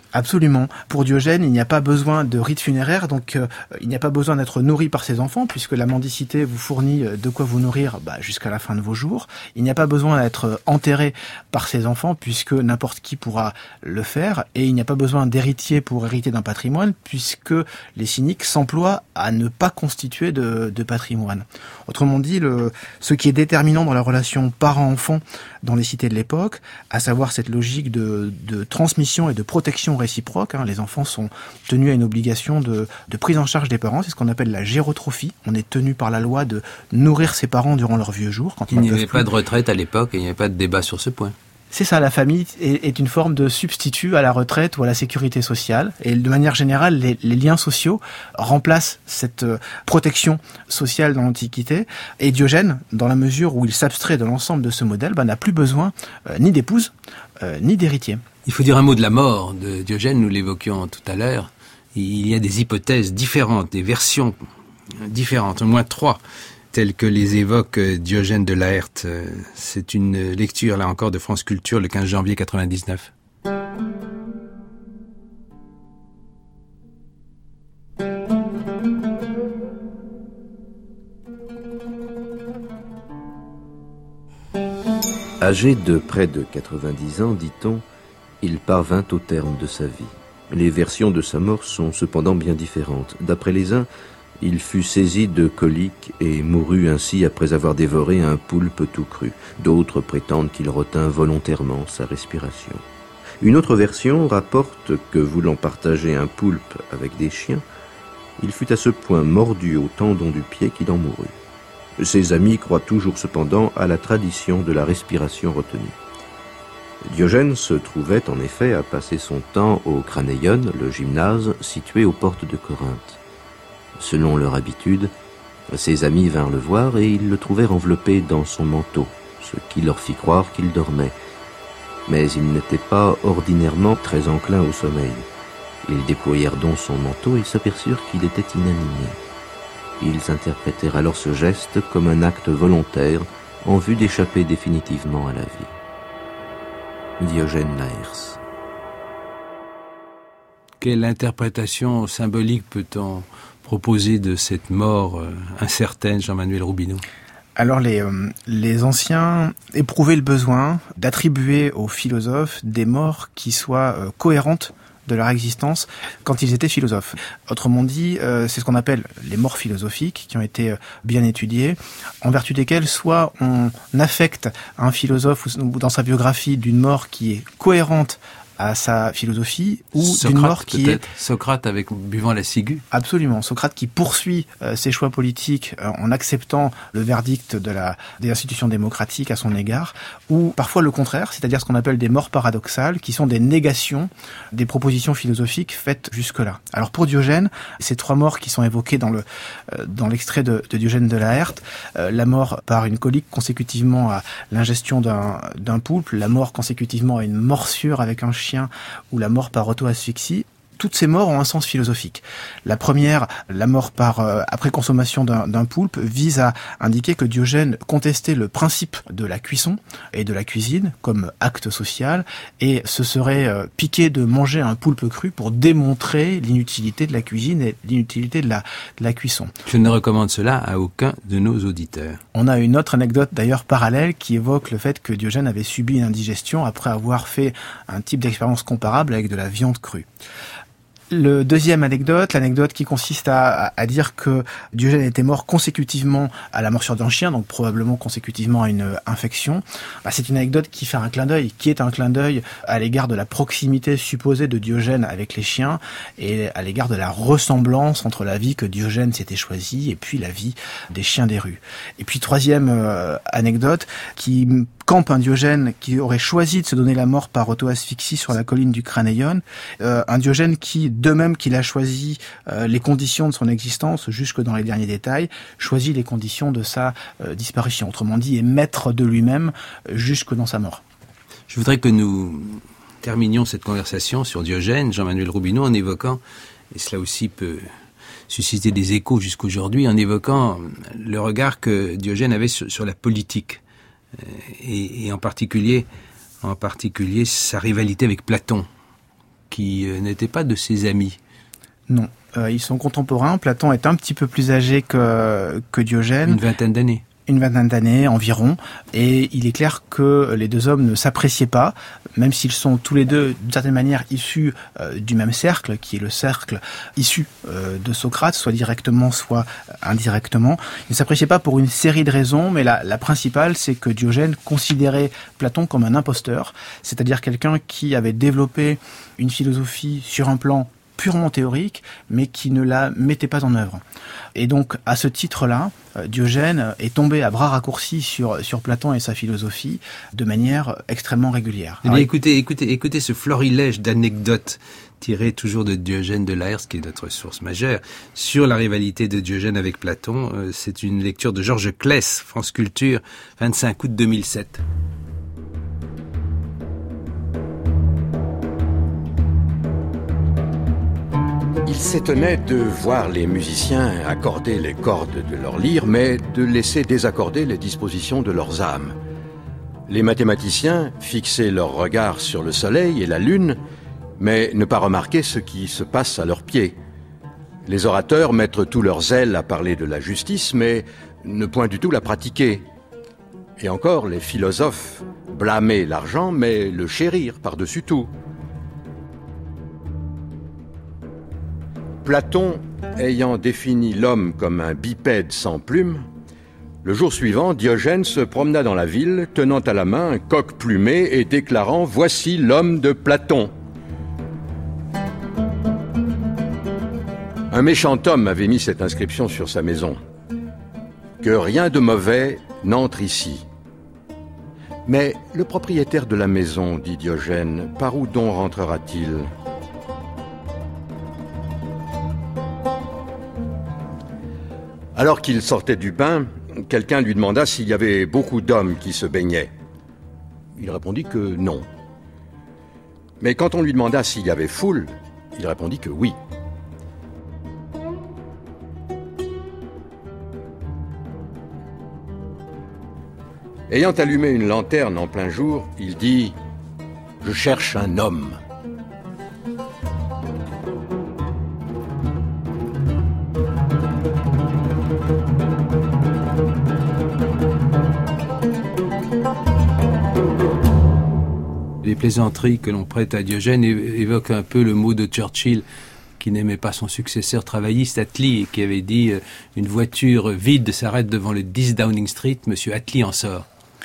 Absolument. Pour Diogène, il n'y a pas besoin de rite funéraire, donc euh, il n'y a pas besoin d'être nourri par ses enfants, puisque la mendicité vous fournit de quoi vous nourrir bah, jusqu'à la fin de vos jours. Il n'y a pas besoin d'être enterré par ses enfants, puisque n'importe qui pourra le faire. Et il n'y a pas besoin d'héritier pour hériter d'un patrimoine, puisque les cyniques s'emploient à ne pas constituer de, de patrimoine. Autrement dit, le, ce qui est déterminant dans la relation parent-enfant dans les cités de l'époque, à savoir cette logique de, de transmission et de protection réciproque. Hein. Les enfants sont tenus à une obligation de, de prise en charge des parents. C'est ce qu'on appelle la gérotrophie. On est tenu par la loi de nourrir ses parents durant leurs vieux jours. Quand
il n'y avait pas de retraite à l'époque et il n'y avait pas de débat sur ce point.
C'est ça, la famille est, est une forme de substitut à la retraite ou à la sécurité sociale. Et de manière générale, les, les liens sociaux remplacent cette protection sociale dans l'Antiquité. Et Diogène, dans la mesure où il s'abstrait de l'ensemble de ce modèle, bah, n'a plus besoin euh, ni d'épouse, euh, ni d'héritier.
Il faut dire un mot de la mort de Diogène, nous l'évoquions tout à l'heure. Il y a des hypothèses différentes, des versions différentes, au moins trois, telles que les évoque Diogène de Laërte. C'est une lecture, là encore, de France Culture, le quinze janvier quatre-vingt-dix-neuf.
Âgé de près de quatre-vingt-dix ans, dit-on, il parvint au terme de sa vie. Les versions de sa mort sont cependant bien différentes. D'après les uns, il fut saisi de coliques et mourut ainsi après avoir dévoré un poulpe tout cru. D'autres prétendent qu'il retint volontairement sa respiration. Une autre version rapporte que, voulant partager un poulpe avec des chiens, il fut à ce point mordu au tendon du pied qu'il en mourut. Ses amis croient toujours cependant à la tradition de la respiration retenue. Diogène se trouvait en effet à passer son temps au Cranéion, le gymnase situé aux portes de Corinthe. Selon leur habitude, ses amis vinrent le voir et ils le trouvèrent enveloppé dans son manteau, ce qui leur fit croire qu'il dormait. Mais il n'était pas ordinairement très enclin au sommeil. Ils déployèrent donc son manteau et s'aperçurent qu'il était inanimé. Ils interprétèrent alors ce geste comme un acte volontaire en vue d'échapper définitivement à la vie. Diogène Laërce.
Quelle interprétation symbolique peut-on proposer de cette mort euh, incertaine, Jean-Manuel Robineau?
Alors les, euh, les anciens éprouvaient le besoin d'attribuer aux philosophes des morts qui soient euh, cohérentes de leur existence quand ils étaient philosophes. Autrement dit, euh, c'est ce qu'on appelle les morts philosophiques, qui ont été euh, bien étudiées, en vertu desquelles soit on affecte un philosophe ou dans sa biographie d'une mort qui est cohérente à sa philosophie, ou
Socrate,
d'une mort qui
peut-être.
est...
Socrate avec buvant la ciguë.
Absolument. Socrate qui poursuit euh, ses choix politiques euh, en acceptant le verdict de la, des institutions démocratiques à son égard, ou parfois le contraire, c'est-à-dire ce qu'on appelle des morts paradoxales, qui sont des négations des propositions philosophiques faites jusque-là. Alors pour Diogène, ces trois morts qui sont évoquées dans le euh, dans l'extrait de, de Diogène de Laërte, euh, la mort par une colique consécutivement à l'ingestion d'un, d'un poulpe, la mort consécutivement à une morsure avec un chien, ou la mort par auto-asphyxie, toutes ces morts ont un sens philosophique. La première, la mort par euh, après consommation d'un, d'un poulpe, vise à indiquer que Diogène contestait le principe de la cuisson et de la cuisine comme acte social, et se serait euh, piqué de manger un poulpe cru pour démontrer l'inutilité de la cuisine et l'inutilité de la, de la cuisson.
Je ne recommande cela à aucun de nos auditeurs.
On a une autre anecdote d'ailleurs parallèle qui évoque le fait que Diogène avait subi une indigestion après avoir fait un type d'expérience comparable avec de la viande crue. Le deuxième anecdote, l'anecdote qui consiste à, à dire que Diogène était mort consécutivement à la morsure d'un chien, donc probablement consécutivement à une infection, bah c'est une anecdote qui fait un clin d'œil, qui est un clin d'œil à l'égard de la proximité supposée de Diogène avec les chiens et à l'égard de la ressemblance entre la vie que Diogène s'était choisie et puis la vie des chiens des rues. Et puis troisième euh, anecdote qui campe un Diogène qui aurait choisi de se donner la mort par auto-asphyxie sur la colline du Cranéion, euh, un Diogène qui, de même qu'il a choisi euh, les conditions de son existence jusque dans les derniers détails, choisit les conditions de sa euh, disparition. Autrement dit, est maître de lui-même jusque dans sa mort.
Je voudrais que nous terminions cette conversation sur Diogène, Jean-Manuel Robineau, en évoquant, et cela aussi peut susciter des échos jusqu'aujourd'hui, en évoquant le regard que Diogène avait sur, sur la politique. Et, et en particulier, en particulier sa rivalité avec Platon, qui euh, n'était pas de ses amis.
Non, euh, ils sont contemporains. Platon est un petit peu plus âgé que, que Diogène.
Une vingtaine d'années.
Une vingtaine d'années environ, et il est clair que les deux hommes ne s'appréciaient pas, même s'ils sont tous les deux d'une certaine manière issus euh, du même cercle, qui est le cercle issu euh, de Socrate, soit directement, soit indirectement. Ils ne s'appréciaient pas pour une série de raisons, mais la, la principale, c'est que Diogène considérait Platon comme un imposteur, c'est-à-dire quelqu'un qui avait développé une philosophie sur un plan purement théorique, mais qui ne la mettait pas en œuvre. Et donc, à ce titre-là, Diogène est tombé à bras raccourcis sur, sur Platon et sa philosophie de manière extrêmement régulière.
Alors, écoutez, écoutez, écoutez ce florilège d'anecdotes tirées toujours de Diogène de Laërce, qui est notre source majeure, sur la rivalité de Diogène avec Platon. C'est une lecture de Georges Claes, France Culture, vingt-cinq août deux mille sept.
Il s'étonnait de voir les musiciens accorder les cordes de leur lyre, mais de laisser désaccorder les dispositions de leurs âmes. Les mathématiciens fixaient leur regard sur le soleil et la lune, mais ne pas remarquer ce qui se passe à leurs pieds. Les orateurs mettent tout leur zèle à parler de la justice, mais ne point du tout la pratiquer. Et encore, les philosophes blâmaient l'argent, mais le chérir par-dessus tout. Platon, ayant défini l'homme comme un bipède sans plumes, le jour suivant, Diogène se promena dans la ville, tenant à la main un coq plumé et déclarant « Voici l'homme de Platon ». Un méchant homme avait mis cette inscription sur sa maison. « Que rien de mauvais n'entre ici ». Mais le propriétaire de la maison, dit Diogène, par où donc rentrera-t-il ? Alors qu'il sortait du bain, quelqu'un lui demanda s'il y avait beaucoup d'hommes qui se baignaient. Il répondit que non. Mais quand on lui demanda s'il y avait foule, il répondit que oui. Ayant allumé une lanterne en plein jour, il dit « Je cherche un homme ».
Les plaisanteries que l'on prête à Diogène évoquent un peu le mot de Churchill, qui n'aimait pas son successeur travailliste, Attlee, et qui avait dit euh, « Une voiture vide s'arrête devant le dix Downing Street, Monsieur Attlee en sort ».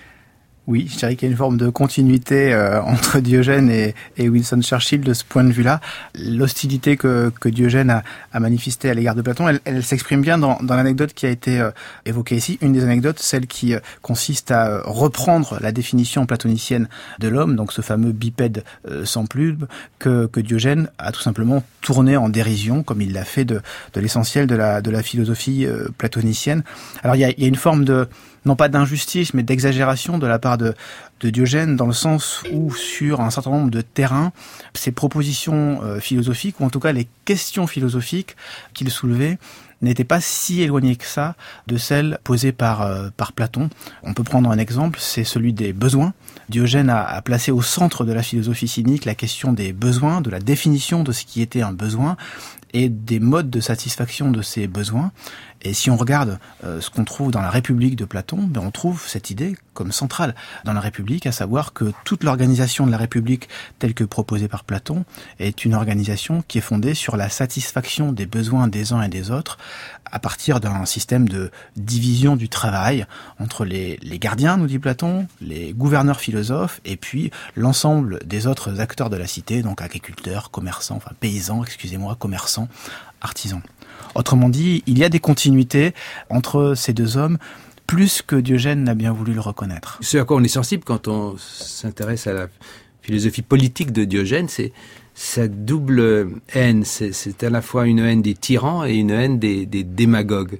Oui, je dirais qu'il y a une forme de continuité euh, entre Diogène et, et Winston Churchill de ce point de vue-là. L'hostilité que, que Diogène a, a manifestée à l'égard de Platon, elle, elle s'exprime bien dans, dans l'anecdote qui a été euh, évoquée ici. Une des anecdotes, celle qui euh, consiste à euh, reprendre la définition platonicienne de l'homme, donc ce fameux bipède euh, sans plumes, que, que Diogène a tout simplement tourné en dérision, comme il l'a fait de, de l'essentiel de la, de la philosophie euh, platonicienne. Alors il y a, il y a une forme de non pas d'injustice, mais d'exagération de la part de, de Diogène, dans le sens où, sur un certain nombre de terrains, ses propositions euh, philosophiques, ou en tout cas les questions philosophiques qu'il soulevait, n'étaient pas si éloignées que ça de celles posées par, euh, par Platon. On peut prendre un exemple, c'est celui des besoins. Diogène a, a placé au centre de la philosophie cynique la question des besoins, de la définition de ce qui était un besoin, et des modes de satisfaction de ces besoins. Et si on regarde euh, ce qu'on trouve dans la République de Platon, ben on trouve cette idée comme centrale dans la République, à savoir que toute l'organisation de la République telle que proposée par Platon est une organisation qui est fondée sur la satisfaction des besoins des uns et des autres à partir d'un système de division du travail entre les, les gardiens, nous dit Platon, les gouverneurs philosophes et puis l'ensemble des autres acteurs de la cité, donc agriculteurs, commerçants, enfin paysans, excusez-moi, commerçants, artisans. Autrement dit, il y a des continuités entre ces deux hommes, plus que Diogène n'a bien voulu le reconnaître.
Ce à quoi on est sensible quand on s'intéresse à la philosophie politique de Diogène, c'est sa double haine. C'est, c'est à la fois une haine des tyrans et une haine des, des démagogues.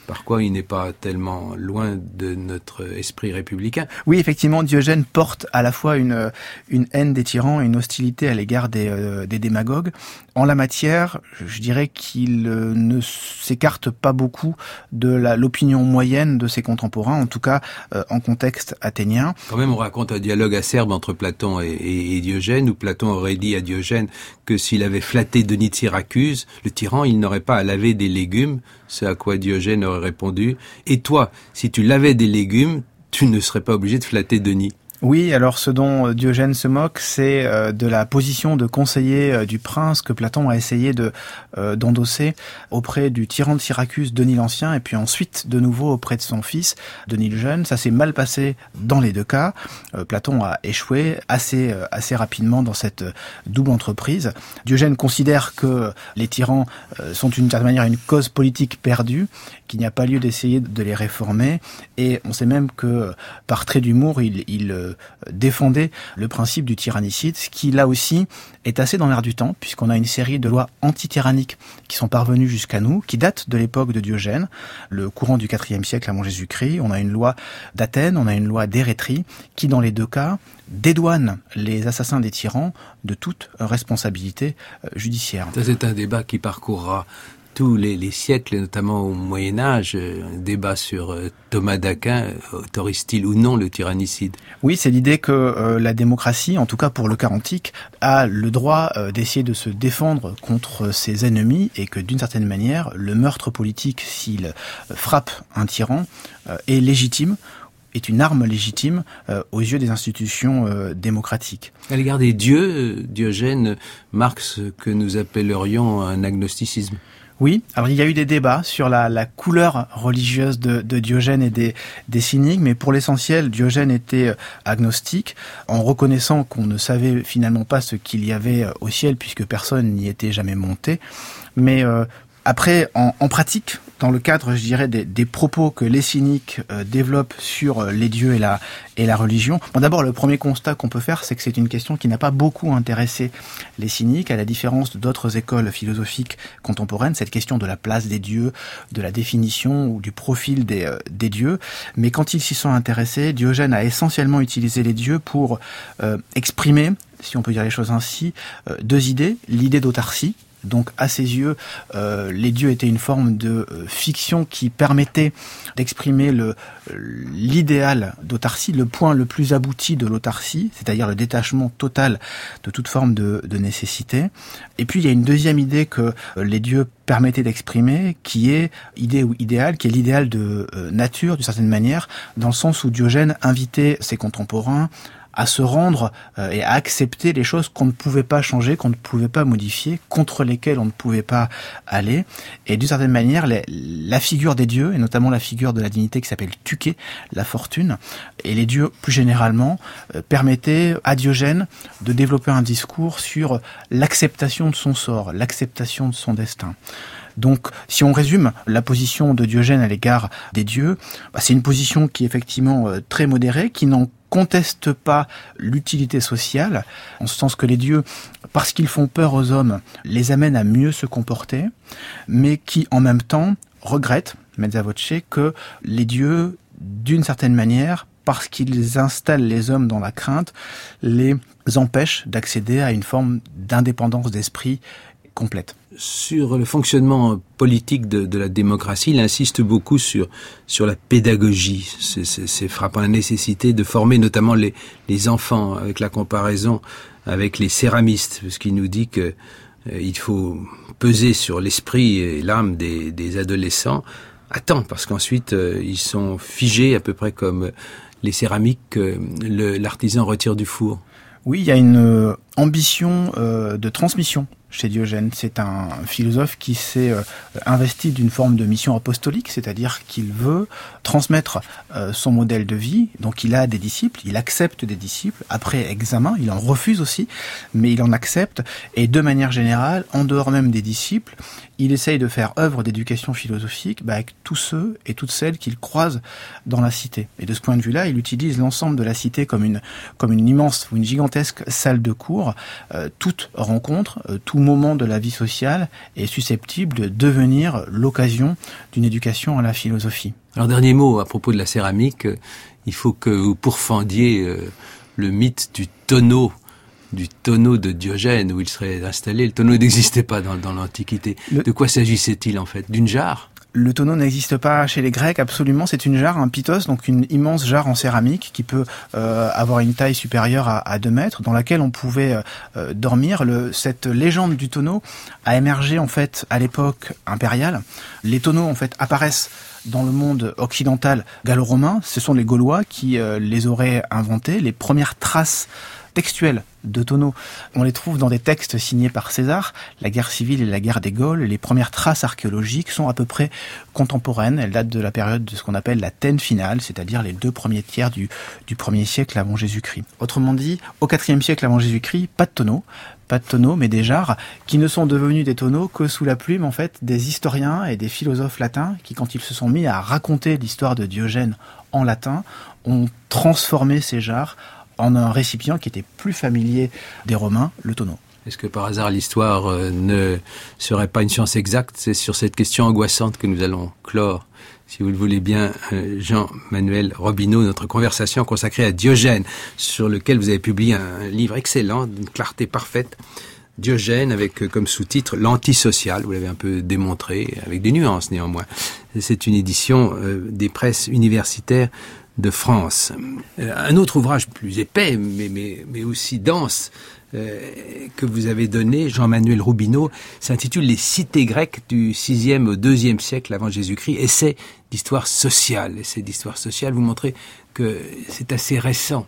par quoi il n'est pas tellement loin de notre esprit républicain.
Oui, effectivement, Diogène porte à la fois une, une haine des tyrans et une hostilité à l'égard des, euh, des démagogues. En la matière, je dirais qu'il euh, ne s'écarte pas beaucoup de la, l'opinion moyenne de ses contemporains, en tout cas euh, en contexte athénien.
Quand même, on raconte un dialogue acerbe entre Platon et, et, et Diogène, où Platon aurait dit à Diogène que s'il avait flatté Denis de Syracuse, le tyran, il n'aurait pas à laver des légumes, ce à quoi Diogène aurait répondu « Et toi, si tu lavais des légumes, tu ne serais pas obligé de flatter Denis ».
Oui, alors ce dont Diogène se moque, c'est euh, de la position de conseiller euh, du prince que Platon a essayé de euh, d'endosser auprès du tyran de Syracuse, Denis l'Ancien, et puis ensuite de nouveau auprès de son fils, Denis le Jeune. Ça s'est mal passé dans les deux cas. Euh, Platon a échoué assez euh, assez rapidement dans cette double entreprise. Diogène considère que les tyrans euh, sont d'une certaine manière une cause politique perdue, qu'il n'y a pas lieu d'essayer de les réformer, et on sait même que par trait d'humour, il, il euh, défendait le principe du tyrannicide, ce qui là aussi est assez dans l'air du temps, puisqu'on a une série de lois anti-tyranniques qui sont parvenues jusqu'à nous, qui datent de l'époque de Diogène, le courant du quatrième siècle avant Jésus-Christ. On a une loi d'Athènes, on a une loi d'Érétrie, qui dans les deux cas dédouane les assassins des tyrans de toute responsabilité judiciaire.
Ça, c'est un débat qui parcourra tous les, les siècles, et notamment au Moyen-Âge, un débat sur euh, Thomas d'Aquin, autorise-t-il ou non le tyrannicide?
Oui, c'est l'idée que euh, la démocratie, en tout cas pour le cas antique, a le droit euh, d'essayer de se défendre contre ses ennemis, et que d'une certaine manière, le meurtre politique, s'il euh, frappe un tyran, euh, est légitime, est une arme légitime euh, aux yeux des institutions euh, démocratiques.
À l'égard des dieux, Diogène marque ce que nous appellerions un agnosticisme.
Oui, alors il y a eu des débats sur la, la couleur religieuse de, de Diogène et des, des cyniques, mais pour l'essentiel, Diogène était agnostique, en reconnaissant qu'on ne savait finalement pas ce qu'il y avait au ciel, puisque personne n'y était jamais monté. Mais euh, après, en, en pratique, dans le cadre, je dirais, des, des propos que les cyniques euh, développent sur euh, les dieux et la, et la religion. Bon, d'abord, le premier constat qu'on peut faire, c'est que c'est une question qui n'a pas beaucoup intéressé les cyniques, à la différence d'autres écoles philosophiques contemporaines, cette question de la place des dieux, de la définition ou du profil des, euh, des dieux. Mais quand ils s'y sont intéressés, Diogène a essentiellement utilisé les dieux pour euh, exprimer, si on peut dire les choses ainsi, euh, deux idées. L'idée d'autarcie. Donc, à ses yeux, euh, les dieux étaient une forme de euh, fiction qui permettait d'exprimer le l'idéal d'autarcie, le point le plus abouti de l'autarcie, c'est-à-dire le détachement total de toute forme de, de nécessité. Et puis, il y a une deuxième idée que euh, les dieux permettaient d'exprimer, qui est idée ou idéal, qui est l'idéal de euh, nature, d'une certaine manière, dans le sens où Diogène invitait ses contemporains à se rendre euh, et à accepter les choses qu'on ne pouvait pas changer, qu'on ne pouvait pas modifier, contre lesquelles on ne pouvait pas aller. Et d'une certaine manière, les, la figure des dieux, et notamment la figure de la divinité qui s'appelle Tuké, la fortune, et les dieux plus généralement, euh, permettaient à Diogène de développer un discours sur l'acceptation de son sort, l'acceptation de son destin. Donc, si on résume la position de Diogène à l'égard des dieux, bah, c'est une position qui est effectivement euh, très modérée, qui n'en conteste pas l'utilité sociale, en ce sens que les dieux, parce qu'ils font peur aux hommes, les amènent à mieux se comporter, mais qui en même temps regrettent, mezza voce, que les dieux, d'une certaine manière, parce qu'ils installent les hommes dans la crainte, les empêchent d'accéder à une forme d'indépendance d'esprit complète.
Sur le fonctionnement politique de, de la démocratie, il insiste beaucoup sur sur la pédagogie. C'est, c'est, c'est frappant, la nécessité de former notamment les les enfants, avec la comparaison avec les céramistes, parce qu'il nous dit que euh, il faut peser sur l'esprit et l'âme des, des adolescents à temps, parce qu'ensuite euh, ils sont figés à peu près comme les céramiques que le, l'artisan retire du four.
Oui, il y a une euh, ambition euh, de transmission chez Diogène. C'est un philosophe qui s'est euh, investi d'une forme de mission apostolique, c'est-à-dire qu'il veut transmettre euh, son modèle de vie. Donc il a des disciples, il accepte des disciples, après examen, il en refuse aussi, mais il en accepte. Et de manière générale, en dehors même des disciples, il essaye de faire œuvre d'éducation philosophique bah, avec tous ceux et toutes celles qu'il croise dans la cité. Et de ce point de vue-là, il utilise l'ensemble de la cité comme une, comme une immense ou une gigantesque salle de cours, jour, euh, toute rencontre, euh, tout moment de la vie sociale est susceptible de devenir l'occasion d'une éducation à la philosophie.
Alors, dernier mot à propos de la céramique, euh, il faut que vous pourfendiez euh, le mythe du tonneau, du tonneau de Diogène où il serait installé. Le tonneau n'existait pas dans, dans l'Antiquité. Le... De quoi s'agissait-il en fait? D'une jarre?
Le tonneau n'existe pas chez les Grecs, absolument. C'est une jarre, un pitos, donc une immense jarre en céramique qui peut euh, avoir une taille supérieure à, à deux mètres, dans laquelle on pouvait euh, dormir. Le, cette légende du tonneau a émergé en fait à l'époque impériale. Les tonneaux en fait apparaissent dans le monde occidental gallo-romain. Ce sont les Gaulois qui euh, les auraient inventés. Les premières traces textuelles de tonneaux, on les trouve dans des textes signés par César. La guerre civile et la guerre des Gaules, les premières traces archéologiques sont à peu près contemporaines. Elles datent de la période de ce qu'on appelle la Taine finale, c'est-à-dire les deux premiers tiers du, du premier siècle avant Jésus-Christ. Autrement dit, au quatrième siècle avant Jésus-Christ, pas de tonneaux, pas de tonneaux, mais des jarres qui ne sont devenus des tonneaux que sous la plume, en fait, des historiens et des philosophes latins qui, quand ils se sont mis à raconter l'histoire de Diogène en latin, ont transformé ces jarres en un récipient qui était plus familier des Romains, le tonneau.
Est-ce que par hasard l'histoire euh, ne serait pas une science exacte? C'est sur cette question angoissante que nous allons clore, si vous le voulez bien, euh, Jean-Manuel Robineau, notre conversation consacrée à Diogène, sur lequel vous avez publié un livre excellent, d'une clarté parfaite. Diogène, avec euh, comme sous-titre l'antisocial, vous l'avez un peu démontré, avec des nuances néanmoins. C'est une édition euh, des presses universitaires de France. Euh, un autre ouvrage plus épais, mais, mais, mais aussi dense, euh, que vous avez donné, Jean-Manuel Robineau, s'intitule « Les cités grecques du sixième au deuxième siècle avant Jésus-Christ », essai d'histoire sociale. Essai d'histoire sociale, vous montrez que c'est assez récent,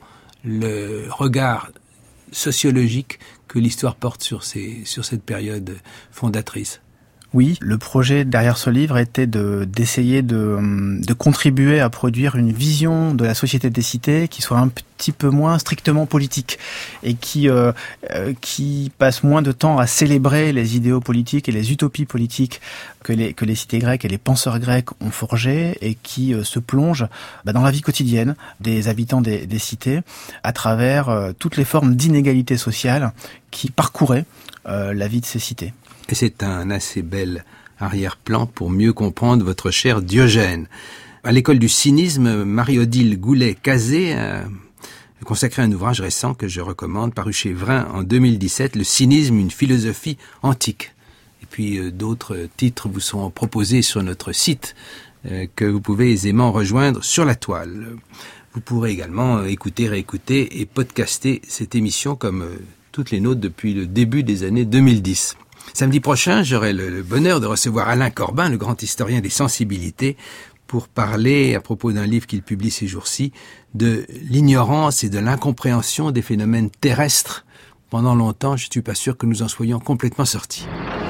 le regard sociologique que l'histoire porte sur, ces, sur cette période fondatrice.
Oui, le projet derrière ce livre était de d'essayer de, de contribuer à produire une vision de la société des cités qui soit un petit peu moins strictement politique et qui euh, euh, qui passe moins de temps à célébrer les idéaux politiques et les utopies politiques que les que les cités grecques et les penseurs grecs ont forgé et qui euh, se plonge bah, dans la vie quotidienne des habitants des, des cités à travers euh, toutes les formes d'inégalité sociale qui parcouraient euh, la vie de ces cités.
Et c'est un assez bel arrière-plan pour mieux comprendre votre cher Diogène. À l'école du cynisme, Marie-Odile Goulet-Cazé a consacré un ouvrage récent que je recommande, paru chez Vrin en deux mille dix-sept, Le cynisme, une philosophie antique. Et puis euh, d'autres titres vous sont proposés sur notre site euh, que vous pouvez aisément rejoindre sur la toile. Vous pourrez également écouter, réécouter et podcaster cette émission comme euh, toutes les nôtres depuis le début des années deux mille dix. Samedi prochain, j'aurai le, le bonheur de recevoir Alain Corbin, le grand historien des sensibilités, pour parler, à propos d'un livre qu'il publie ces jours-ci, de l'ignorance et de l'incompréhension des phénomènes terrestres. Pendant longtemps, je ne suis pas sûr que nous en soyons complètement sortis.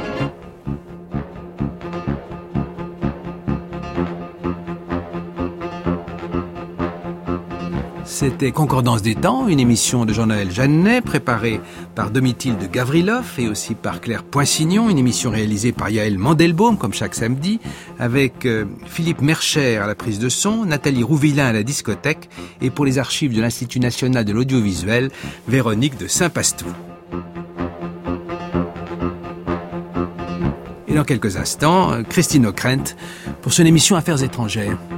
C'était Concordance des temps, une émission de Jean-Noël Jeannet, préparée par Domitilde Gavrilov et aussi par Claire Poissignon, une émission réalisée par Yaël Mandelbaum, comme chaque samedi, avec euh, Philippe Mercher à la prise de son, Nathalie Rouvillain à la discothèque, et pour les archives de l'Institut national de l'audiovisuel, Véronique de Saint-Pastou. Et dans quelques instants, Christine Ockrent pour son émission Affaires étrangères.